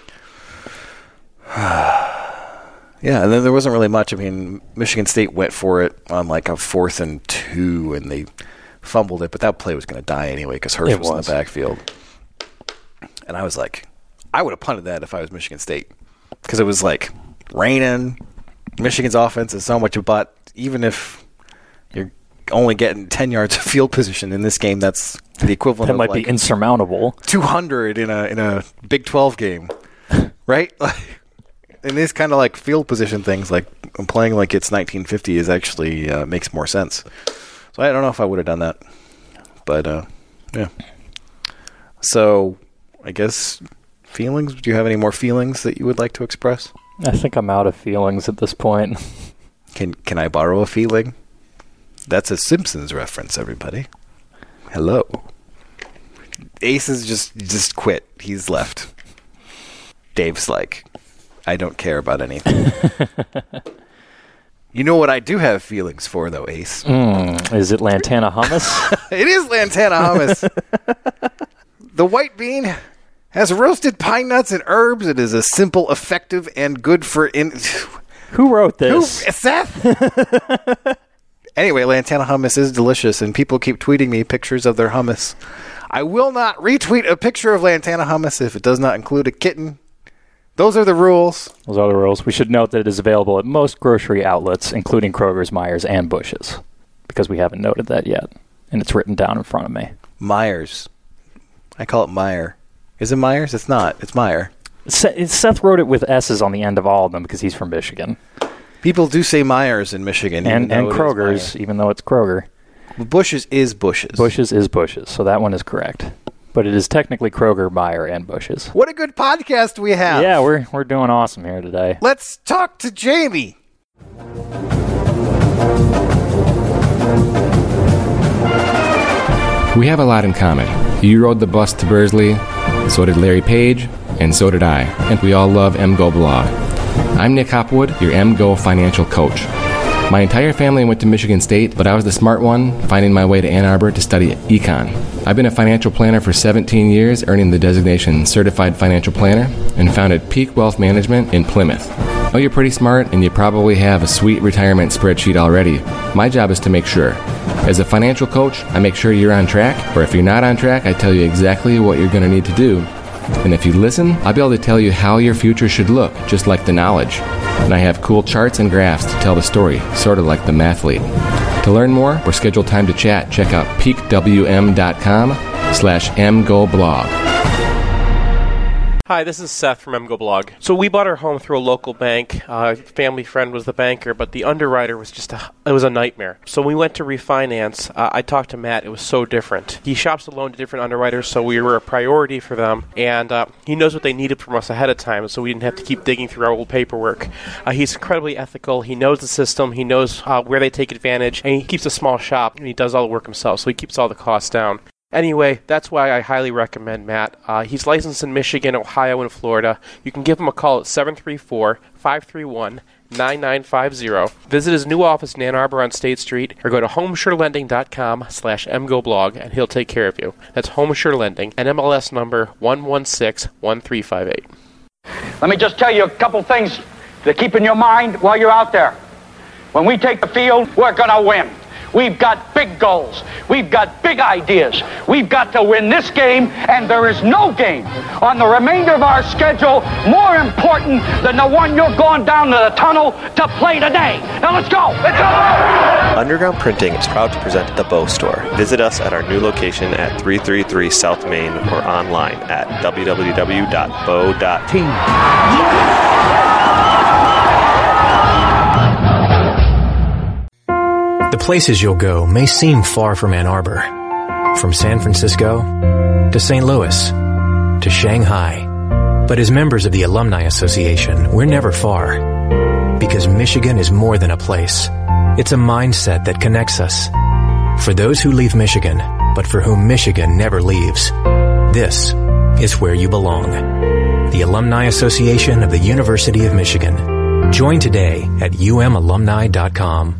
Yeah, and then there wasn't really much. I mean, Michigan State went for it on like a fourth and two, and they fumbled it, but that play was going to die anyway because Hurst was, was in the backfield. And I was like, I would have punted that if I was Michigan State because it was like raining. Michigan's offense is so much butt. Even if you're only getting ten yards of field position in this game, that's the equivalent that of might like be insurmountable. two hundred in a in a Big twelve game, right? Like, in these kind of like field position things, like I'm playing like it's nineteen fifty is actually uh, makes more sense. So I don't know if I would have done that, but uh, yeah. So I guess feelings. Do you have any more feelings that you would like to express? I think I'm out of feelings at this point. Can Can I borrow a feeling? That's a Simpsons reference, everybody. Hello. Ace is just just quit. He's left. Dave's like, I don't care about anything. You know what I do have feelings for, though, Ace? Mm, is it Lantana hummus? It is Lantana hummus. The white bean has roasted pine nuts and herbs. It is a simple, effective, and good for... in. Who wrote this? Who? Seth? Anyway, Lantana hummus is delicious, and people keep tweeting me pictures of their hummus. I will not retweet a picture of Lantana hummus if it does not include a kitten. Those are the rules. Those are the rules. We should note that it is available at most grocery outlets, including Kroger's, Myers, and Bush's, because we haven't noted that yet, and it's written down in front of me. Myers. I call it Meyer. Is it Myers? It's not. It's Meyer. Seth wrote it with S's on the end of all of them because he's from Michigan. People do say Myers in Michigan. And, and Kroger's, even though it's Kroger. Bush's is Bush's. Bush's is Bush's, so that one is correct. but it is technically Kroger, Meijer, and Bush's. What a good podcast we have. Yeah, we're we're doing awesome here today. Let's talk to Jamie. We have a lot in common. You rode the bus to Bursley, so did Larry Page, and so did I. And we all love M G O Blog. I'm Nick Hopwood, your M G O financial coach. My entire family went to Michigan State, but I was the smart one, finding my way to Ann Arbor to study econ. I've been a financial planner for seventeen years, earning the designation Certified Financial Planner, and founded Peak Wealth Management in Plymouth. Oh, you're pretty smart, and you probably have a sweet retirement spreadsheet already. My job is to make sure. As a financial coach, I make sure you're on track, or if you're not on track, I tell you exactly what you're going to need to do. And if you listen, I'll be able to tell you how your future should look, just like the knowledge. And I have cool charts and graphs to tell the story, sort of like the mathlete. To learn more or schedule time to chat, check out peakwm.com slash mgoblog. Hi, this is Seth from M G O Blog. So we bought our home through a local bank. Uh, family friend was the banker, but the underwriter was just a, it was a nightmare. So we went to refinance. Uh, I talked to Matt. It was so different. He shops a loan to different underwriters, so we were a priority for them. And uh, he knows what they needed from us ahead of time, so we didn't have to keep digging through our old paperwork. Uh, he's incredibly ethical. He knows the system. He knows uh, where they take advantage, and he keeps a small shop, and he does all the work himself, so he keeps all the costs down. Anyway, that's why I highly recommend Matt. Uh, he's licensed in Michigan, Ohio, and Florida. You can give him a call at seven three four, five three one, nine nine five zero. Visit his new office in Ann Arbor on State Street, or go to homesurelending.com slash mgoblog, and he'll take care of you. That's Homesure Lending, and M L S number one one six one three five eight. Let me just tell you a couple things to keep in your mind while you're out there. When we take the field, we're going to win. We've got big goals. We've got big ideas. We've got to win this game, and there is no game on the remainder of our schedule more important than the one you're going down to the tunnel to play today. Now let's go. Let's go. Underground Printing is proud to present The Bow Store. Visit us at our new location at three thirty-three South Main or online at w w w dot bow dot team. The places you'll go may seem far from Ann Arbor. From San Francisco to Saint Louis to Shanghai. But as members of the Alumni Association, we're never far. Because Michigan is more than a place. It's a mindset that connects us. For those who leave Michigan, but for whom Michigan never leaves, this is where you belong. The Alumni Association of the University of Michigan. Join today at u m alumni dot com.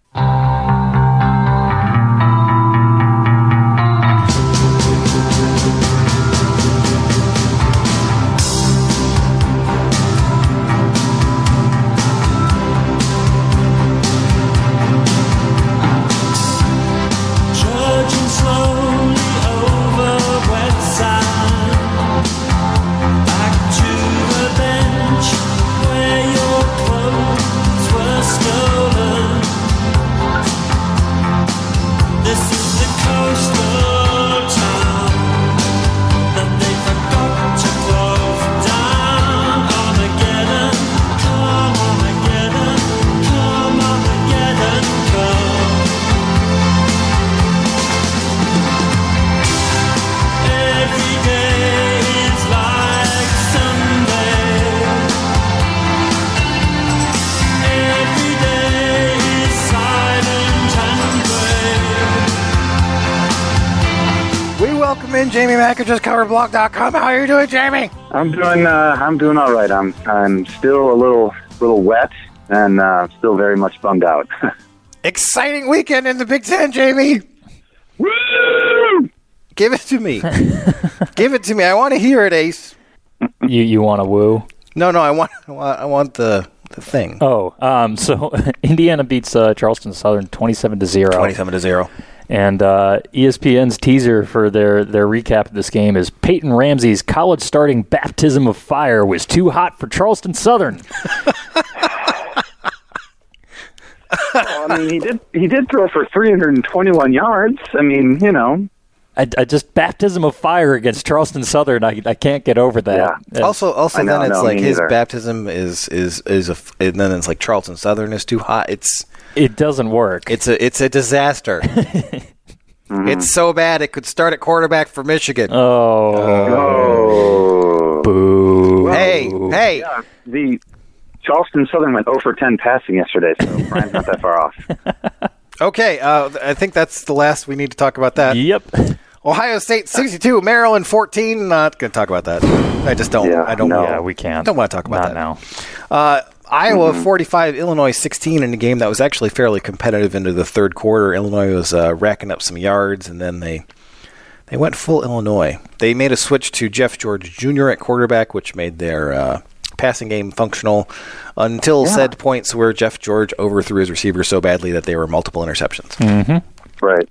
Jamie Mackridge, cover blog dot com. How are you doing, Jamie? I'm doing. Uh, I'm doing all right. I'm. I'm still a little, little wet, and uh, still very much bummed out. Exciting weekend in the Big Ten, Jamie. Woo! Give it to me. Give it to me. I want to hear it, Ace. You you want to woo? No, no. I want. I want, I want the the thing. Oh, um. So Indiana beats uh, Charleston Southern twenty-seven to zero. Twenty-seven to zero. And uh, E S P N's teaser for their, their recap of this game is Peyton Ramsey's college starting baptism of fire was too hot for Charleston Southern. Well, I mean, he did he did throw for three hundred twenty-one yards. I mean, you know. I, I just baptism of fire against Charleston Southern. I I can't get over that. Yeah. Also, also know, then it's no, like his either. baptism is is is a, and then it's like Charleston Southern is too hot. It's it doesn't work. It's a it's a disaster. Mm-hmm. It's so bad it could start at quarterback for Michigan. Oh. Oh. Boo. Well, hey, hey. Yeah, the Charleston Southern went zero for ten passing yesterday, so Brian's not that far off. Okay, uh, I think that's the last we need to talk about that. Yep. Ohio State sixty-two, Maryland fourteen. Not going to talk about that. I just don't. Yeah, I don't. no. Yeah, we can't. Don't want to talk about Not that now. Uh, Iowa Mm-hmm. forty-five, Illinois sixteen in a game that was actually fairly competitive into the third quarter. Illinois was uh, racking up some yards, and then they they went full Illinois. They made a switch to Jeff George Junior at quarterback, which made their uh, passing game functional until Yeah. said points where Jeff George overthrew his receivers so badly that they were multiple interceptions. Mm-hmm. Right.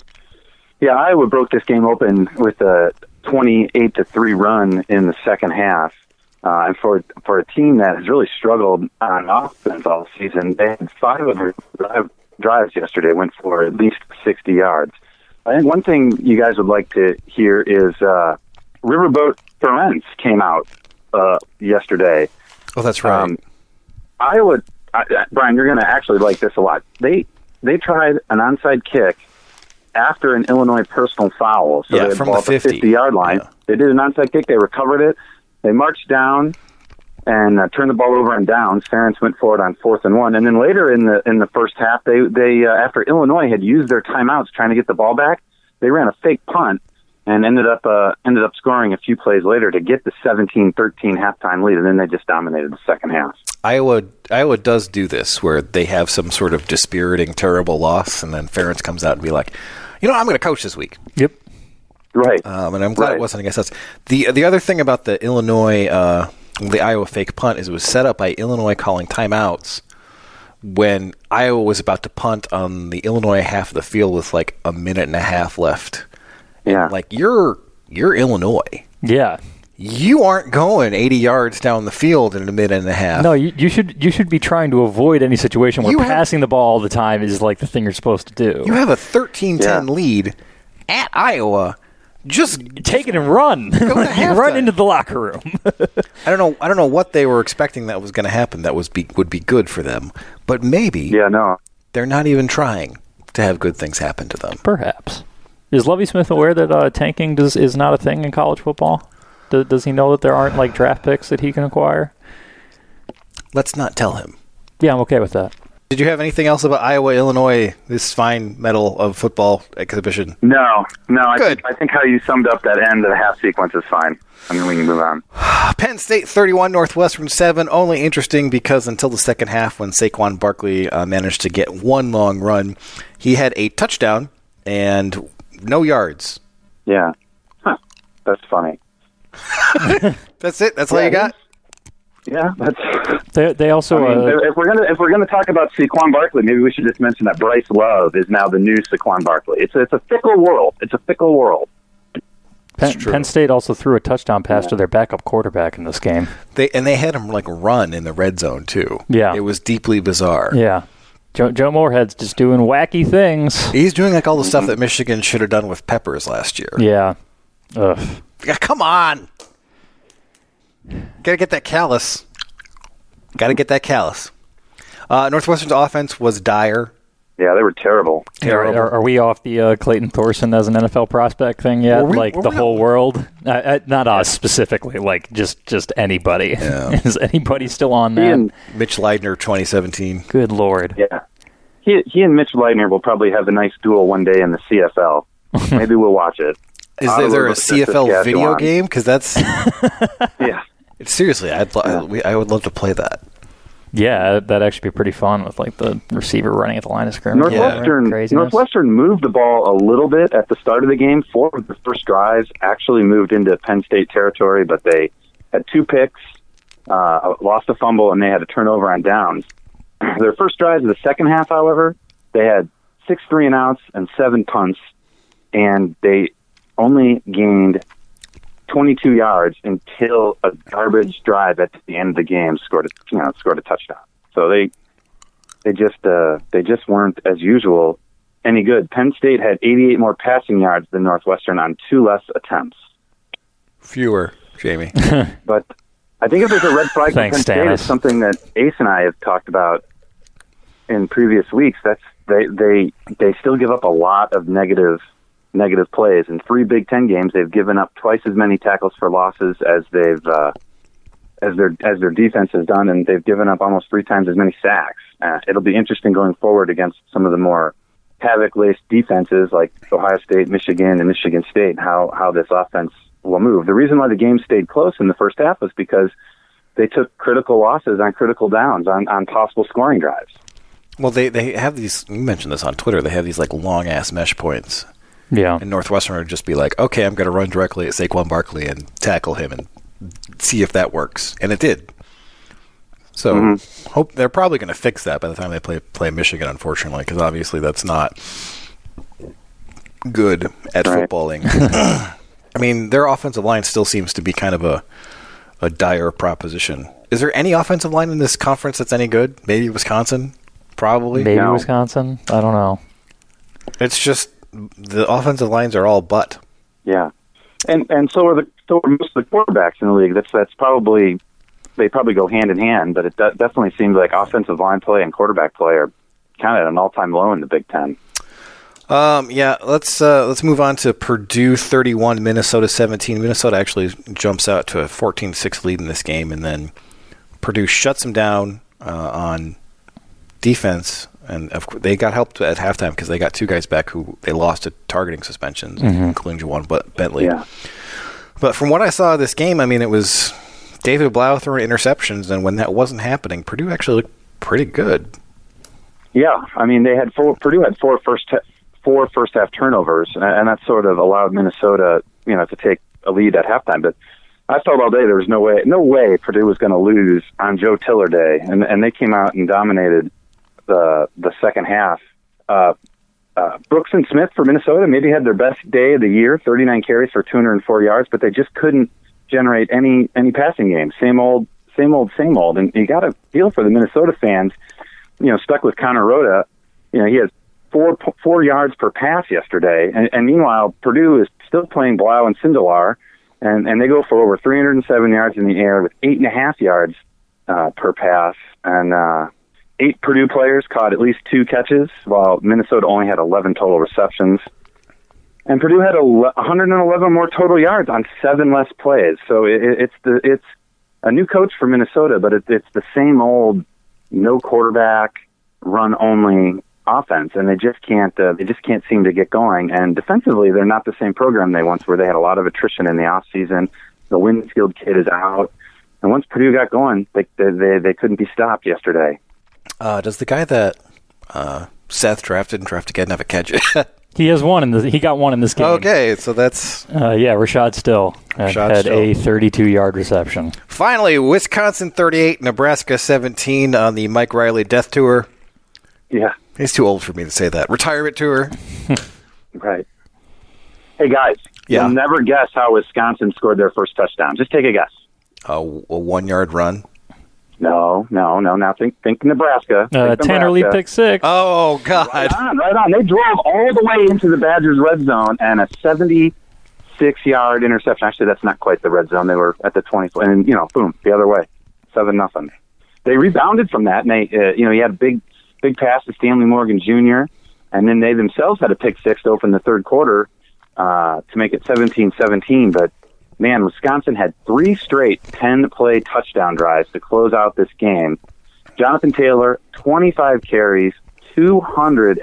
Yeah, Iowa broke this game open with a twenty-eight to three run in the second half. Uh, and for for a team that has really struggled on offense all season, they had five of their drive, drives yesterday went for at least sixty yards. I think one thing you guys would like to hear is uh, Riverboat Ferenc came out uh, yesterday. Oh, that's right. Um, Iowa, I, Brian, you're going to actually like this a lot. They they tried an onside kick after an Illinois personal foul, so Yeah, they had from ball the at the fifty. fifty-yard line. Yeah. They did an onside kick. They recovered it. They marched down and uh, turned the ball over on downs. Ferentz went forward on fourth and one, and then later in the in the first half, they they uh, after Illinois had used their timeouts trying to get the ball back, they ran a fake punt and ended up uh, ended up scoring a few plays later to get the seventeen thirteen halftime lead, and then they just dominated the second half. Iowa Iowa does do this where they have some sort of dispiriting, terrible loss, and then Ferentz comes out and be like, you know, I'm going to coach this week. Yep. Right. Um, and I'm glad Right. it wasn't against us. The the other thing about the Illinois, uh, the Iowa fake punt is it was set up by Illinois calling timeouts when Iowa was about to punt on the Illinois half of the field with like a minute and a half left. Yeah. Like, you're you're Illinois. Yeah. You aren't going eighty yards down the field in a minute and a half. No, you, you should you should be trying to avoid any situation where You have- passing the ball all the time is like the thing you're supposed to do. You have a thirteen ten Yeah. lead at Iowa. Just take it and run. Go to run halftime. into the locker room. I don't know. I don't know what they were expecting that was going to happen. That was be, would be good for them, but maybe Yeah, no. they're not even trying to have good things happen to them. Perhaps. Is Lovie Smith aware that uh, tanking does, is not a thing in college football? Do, does he know that there aren't like draft picks that he can acquire? Let's not tell him. Yeah, I'm okay with that. Did you have anything else about Iowa, Illinois, this fine medal of football exhibition? No, no. I Good. think, I think how you summed up that end of the half sequence is fine. I mean, we can move on. Penn State thirty-one, Northwestern seven. Only interesting because until the second half, when Saquon Barkley uh, managed to get one long run, he had a touchdown and no yards. Yeah. Huh. That's funny. That's it. That's all Yeah, you got. Yeah, that's. They, they also I mean, uh, if we're gonna if we're gonna talk about Saquon Barkley, maybe we should just mention that Bryce Love is now the new Saquon Barkley. It's a, it's a fickle world. It's a fickle world. Penn, Penn State also threw a touchdown pass to their backup quarterback in this game. They and they had him like run in the red zone too. Yeah. It was deeply bizarre. Yeah. Joe, Joe Moorhead's just doing wacky things. He's doing like all the stuff that Michigan should have done with Peppers last year. Yeah. Ugh. Yeah, come on. Gotta get that callus. Gotta get that callus. Uh, Northwestern's offense was dire. Yeah, they were terrible. Are, are, are we off the uh, Clayton Thorson as an N F L prospect thing yet? Were we- like were the we whole not- world? Uh, uh, not us specifically, like just just anybody. Yeah. Is anybody still on He that? and, Mitch Leidner, twenty seventeen. Good Lord. yeah, he he and Mitch Leitner will probably have a nice duel one day in the C F L. Maybe we'll watch it. Is Ottawa there, there a versus C F L video Saskatchewan. game? Because that's Yeah. seriously, I'd lo- I, we, I would love to play that. Yeah, that'd actually be pretty fun with like the receiver running at the line of scrimmage. Northwestern Craziness. Northwestern moved the ball a little bit at the start of the game. Four of the first drives actually moved into Penn State territory, but they had two picks, uh, lost a fumble, and they had a turnover on downs. Their first drives of the second half, however, they had six three and outs and seven punts, and they only gained twenty-two yards until a garbage drive at the end of the game scored a, you know, scored a touchdown. So they they just uh, they just weren't as usual any good. Penn State had eighty-eight more passing yards than Northwestern on two less attempts. Fewer, Jamie. But I think if there's a red flag for Thanks, Penn State, Stannis. it's something that Ace and I have talked about in previous weeks. That's they they they still give up a lot of negative negative plays. In three Big Ten games, they've given up twice as many tackles for losses as they've uh, as their as their defense has done, and they've given up almost three times as many sacks. Uh, it'll be interesting going forward against some of the more havoc-laced defenses like Ohio State, Michigan, and Michigan State, how, how this offense will move. The reason why the game stayed close in the first half was because they took critical losses on critical downs, on, on possible scoring drives. Well, they, they have these, you mentioned this on Twitter, they have these like long-ass mesh points. Yeah. And Northwestern would just be like, okay, I'm going to run directly at Saquon Barkley and tackle him and see if that works. And it did. So mm-hmm. hope they're probably going to fix that by the time they play play Michigan, unfortunately, because obviously that's not good at right. footballing. I mean, their offensive line still seems to be kind of a a dire proposition. Is there any offensive line in this conference that's any good? Maybe Wisconsin? Probably. Maybe no. Wisconsin? I don't know. It's just the offensive lines are all butt. Yeah. And and so are the so are most of the quarterbacks in the league. That's that's probably they probably go hand in hand, but it de- definitely seems like offensive line play and quarterback play are kind of at an all-time low in the Big Ten. Um, yeah, let's uh, let's move on to Purdue thirty-one, Minnesota seventeen. Minnesota actually jumps out to a fourteen six lead in this game, and then Purdue shuts them down uh, on defense, and of course, they got helped at halftime because they got two guys back who they lost to targeting suspensions, mm-hmm. including Juwan Bentley. Yeah. But from what I saw of this game, I mean, it was David Blau throwing interceptions, and when that wasn't happening, Purdue actually looked pretty good. Yeah, I mean, they had four. Purdue had four first te- four first half turnovers, and, and that sort of allowed Minnesota, you know, to take a lead at halftime. But I felt all day there was no way, no way Purdue was going to lose on Joe Tiller Day, and and they came out and dominated the the second half. Uh, uh, Brooks and Smith for Minnesota maybe had their best day of the year, thirty-nine carries for two hundred four yards, but they just couldn't generate any any passing game. Same old, same old, same old. And you got to feel for the Minnesota fans, you know, stuck with Connor Rhoda. You know, he has four four yards per pass yesterday, and, and meanwhile Purdue is still playing Blau and Sindelar, and and they go for over three hundred seven yards in the air with eight and a half yards uh, per pass, and uh, eight Purdue players caught at least two catches, while Minnesota only had eleven total receptions. And Purdue had one hundred eleven more total yards on seven less plays. So it, it's the it's a new coach for Minnesota, but it, it's the same old no quarterback, run only offense, and they just can't uh, they just can't seem to get going. And defensively, they're not the same program they once were. They had a lot of attrition in the off season. The Winfield kid is out, and once Purdue got going, they they they, they couldn't be stopped yesterday. Uh, does the guy that uh, Seth drafted and drafted again have a catch? He has one in the. He got one in this game. Okay, so that's uh, yeah. Rashad Still Rashad had Still. a thirty-two yard reception. Finally, Wisconsin thirty-eight, Nebraska seventeen on the Mike Riley Death Tour. Yeah, he's too old for me to say that. Retirement tour. Right. Hey guys, yeah. You'll never guess how Wisconsin scored their first touchdown. Just take a guess. Uh, a one yard run. No, no, no. Now think, think Nebraska. Think Uh, Nebraska. Tanner Lee pick six. Oh God! Right on, right on. They drove all the way into the Badgers' red zone and a seventy-six yard interception. Actually, that's not quite the red zone. They were at the twenty, and you know, boom, the other way, seven nothing. They rebounded from that, and they, uh, you know, he had a big, big pass to Stanley Morgan Junior, and then they themselves had a pick six to open the third quarter uh, to make it seventeen seventeen. But man, Wisconsin had three straight ten-play touchdown drives to close out this game. Jonathan Taylor, twenty-five carries, two hundred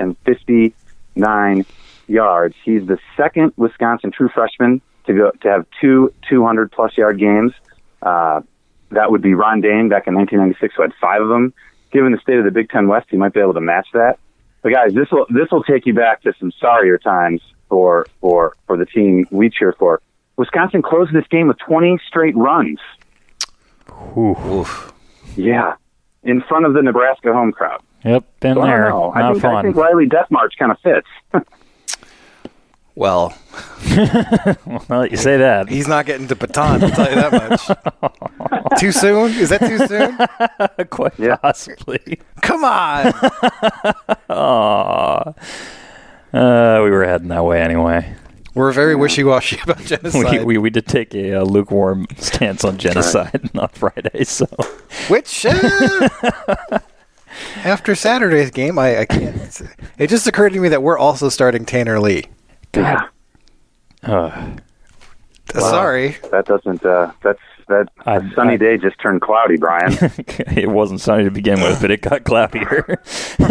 fifty-nine yards. He's the second Wisconsin true freshman to go to have two two hundred plus yard games. Uh, that would be Ron Dane back in nineteen ninety-six, who had five of them. Given the state of the Big Ten West, he might be able to match that. But guys, this will this will take you back to some sorrier times for for for the team we cheer for. Wisconsin closed this game with twenty straight runs. Oof. Yeah, in front of the Nebraska home crowd. Yep, been so there. I, don't know. Not I think, fun. I think Riley Death March kind of fits. Well, well, you say that. He's not getting to baton, I'll tell you that much. Too soon? Is that too soon? Quite Yeah. possibly. Come on. Aw. Uh, we were heading that way anyway. We're very wishy-washy about genocide. We, we we did take a uh, lukewarm stance on genocide on Friday, so Which, uh, after Saturday's game, I, I can't. It just occurred to me that we're also starting Tanner Lee. God Uh, Sorry. That doesn't, uh, that's, that I- a sunny I- day just turned cloudy, Brian. It wasn't sunny to begin with, but it got cloudier.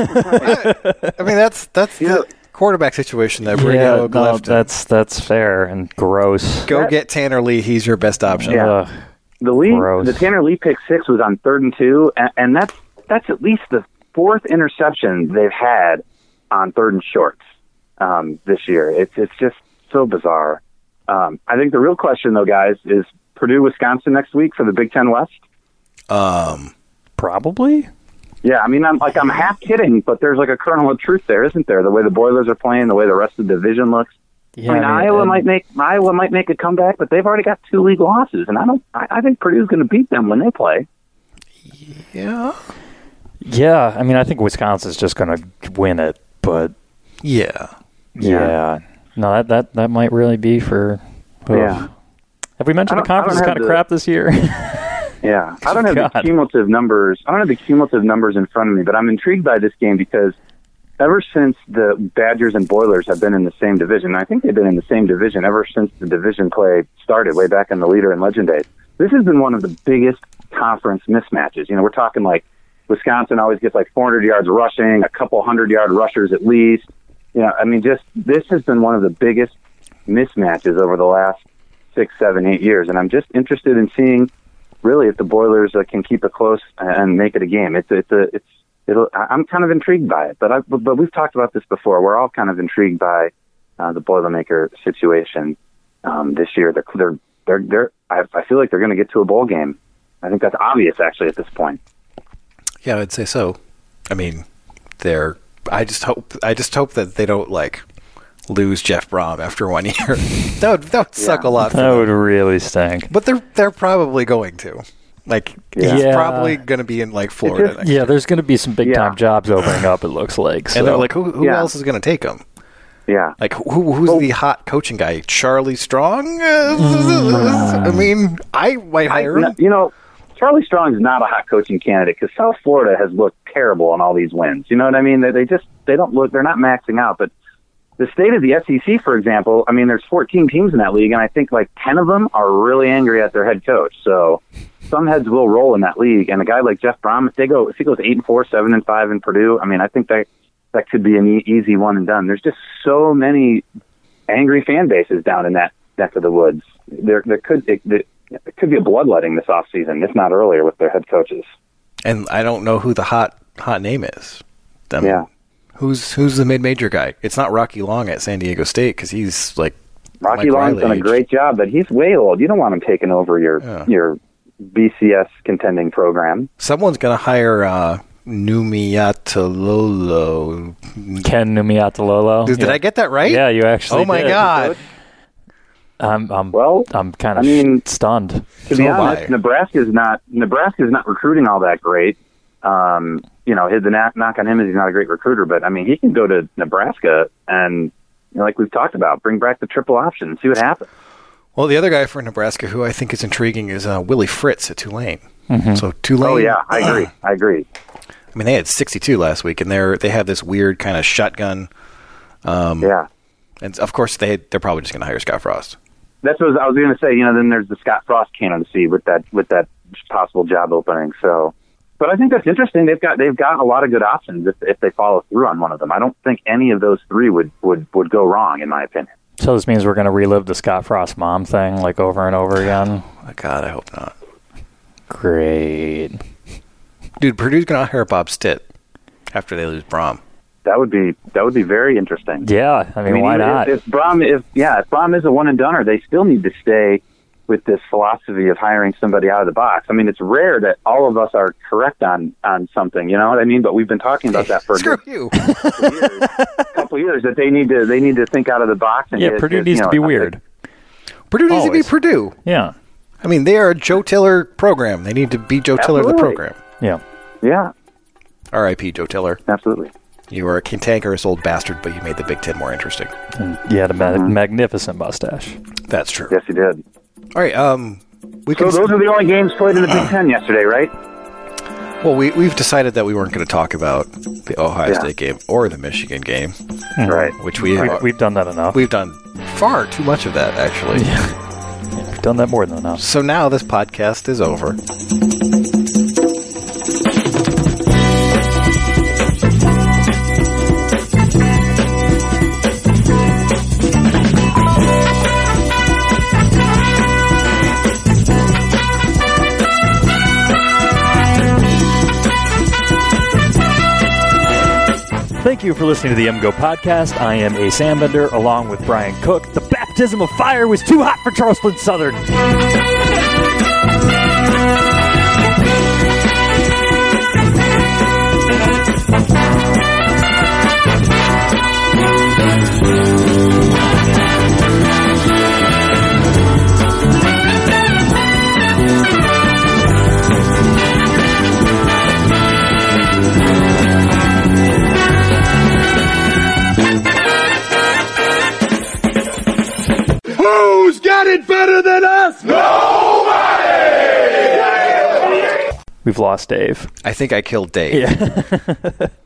I mean, that's that's the quarterback situation that Brady yeah, Hoke no, left in. that's that's fair and gross. Go get Tanner Lee. He's your best option. Yeah. Ugh. The Lee, Gross. the Tanner Lee pick six was on third and two, and, and that's that's at least the fourth interception they've had on third and shorts um, this year. It's it's just so bizarre. Um, I think the real question, though, guys, is Purdue, Wisconsin next week for the Big Ten West. Um, Probably. Yeah, I mean, I'm like I'm half kidding, but there's like a kernel of truth there, isn't there? The way the Boilers are playing, the way the rest of the division looks. Yeah, I mean, I mean, Iowa and- might make Iowa might make a comeback, but they've already got two league losses, and I don't. I, I think Purdue's going to beat them when they play. yeah. Yeah, I mean, I think Wisconsin's just going to win it, but Yeah. yeah, no, that that that might really be for. ugh. Yeah. Have we mentioned I the don't- I don't conference is have kind of the- crap this year? Yeah, I don't have God. the cumulative numbers. I don't have the cumulative numbers in front of me, but I'm intrigued by this game because ever since the Badgers and Boilers have been in the same division, I think they've been in the same division ever since the division play started way back in the Leader and Legend days. This has been one of the biggest conference mismatches. You know, we're talking like Wisconsin always gets like four hundred yards rushing, a couple hundred yard rushers at least. You know, I mean, just this has been one of the biggest mismatches over the last six, seven, eight years, and I'm just interested in seeing really if the Boilers uh, can keep it close and make it a game. It's it's a it's it'll. I'm kind of intrigued by it, but I, but, but we've talked about this before. We're all kind of intrigued by uh, the Boilermaker situation um, this year. They're they're they're, they're I, I feel like they're going to get to a bowl game. I think that's obvious actually at this point. Yeah, I'd say so. I mean, they're. I just hope. I just hope that they don't like lose Jeff Brom after one year. that would that would suck a lot. For That them. would really stink. But they're they're probably going to. Like Yeah. he's Yeah. probably going to be in like Florida. next Yeah, year. there's going to be some big time Yeah. jobs opening up. It looks like, so. And they're like, who who Yeah. else is going to take him? Yeah. Like who who's the hot coaching guy? Charlie Strong? Uh, I mean, I might I, hire him. you know, Charlie Strong is not a hot coaching candidate because South Florida has looked terrible on all these wins. You know what I mean? They, they just they don't look. They're not maxing out. But the state of the S E C, for example, I mean, there's fourteen teams in that league, and I think like ten of them are really angry at their head coach. So some heads will roll in that league. And a guy like Jeff Brom, if they go, if he goes eight and four, seven and five in Purdue, I mean, I think that that could be an e- easy one and done. There's just so many angry fan bases down in that neck of the woods. There, there could it, it, it could be a bloodletting this offseason, if not earlier, with their head coaches. And I don't know who the hot hot name is. Them. Yeah. Who's who's the mid major guy? It's not Rocky Long at San Diego State because he's like Rocky Mike Long's Riley done a age. great job, but he's way old. You don't want him taking over your Yeah. your B C S contending program. Someone's gonna hire uh, Numiatalolo. Ken Numiatalolo. Did, did Yeah. I get that right? Yeah, you actually Oh my did. god! I'm, I'm, Well, I'm kind I of mean, stunned. To So be am honest, I. Nebraska's not Nebraska's not recruiting all that great. Um, you know, his the knock, knock on him is he's not a great recruiter, but I mean, he can go to Nebraska and, you know, like we've talked about, bring back the triple option and see what happens. Well, the other guy for Nebraska who I think is intriguing is uh, Willie Fritz at Tulane. So Tulane. Oh yeah, I agree. I agree. I mean, they had sixty-two last week, and they're they have this weird kind of shotgun. Um, Yeah. And of course, they they're probably just going to hire Scott Frost. That's what I was going to say. You know, then there's the Scott Frost candidacy with that with that possible job opening. So, but I think that's interesting. They've got they've got a lot of good options if if they follow through on one of them. I don't think any of those three would would, would go wrong, in my opinion. So this means we're going to relive the Scott Frost mom thing like over and over again. Oh, God, I hope not. Great. Dude, Purdue's going to hire Bob Stitt after they lose Brom. That would be that would be very interesting. Yeah, I mean, why even not? If, if Brom, if yeah, if Brom is a one and doneer, they still need to stay with this philosophy of hiring somebody out of the box. I mean, it's rare that all of us are correct on on something. You know what I mean? But we've been talking about that for a Screw good you. couple years, couple years that they need to they need to think out of the box. And Yeah, get- Purdue get, needs you to know, be weird. Purdue needs Always. to be Purdue. Yeah, I mean, they are a Joe Tiller program. They need to be Joe Tiller the Absolutely. program. yeah. Yeah, R I P Joe Tiller. absolutely. You are a cantankerous old bastard, but you made the Big Ten more interesting. And yeah, the ma- magnificent mustache. That's true. Yes, you did. All right. Um, we So can. those are the only games played in the Big Ten yesterday, right? Well, we we've decided that we weren't going to talk about the Ohio Yeah. State game or the Michigan game, Right. which we We, we've done that enough. we've done far too much of that, actually. Yeah. We've done that more than enough. So now this podcast is over. Thank you for listening to the M Go podcast. I am Ace Ambender, along with Brian Cook. The baptism of fire was too hot for Charleston Southern. Who's got it better than us? Nobody! We've lost Dave. I think I killed Dave. Yeah.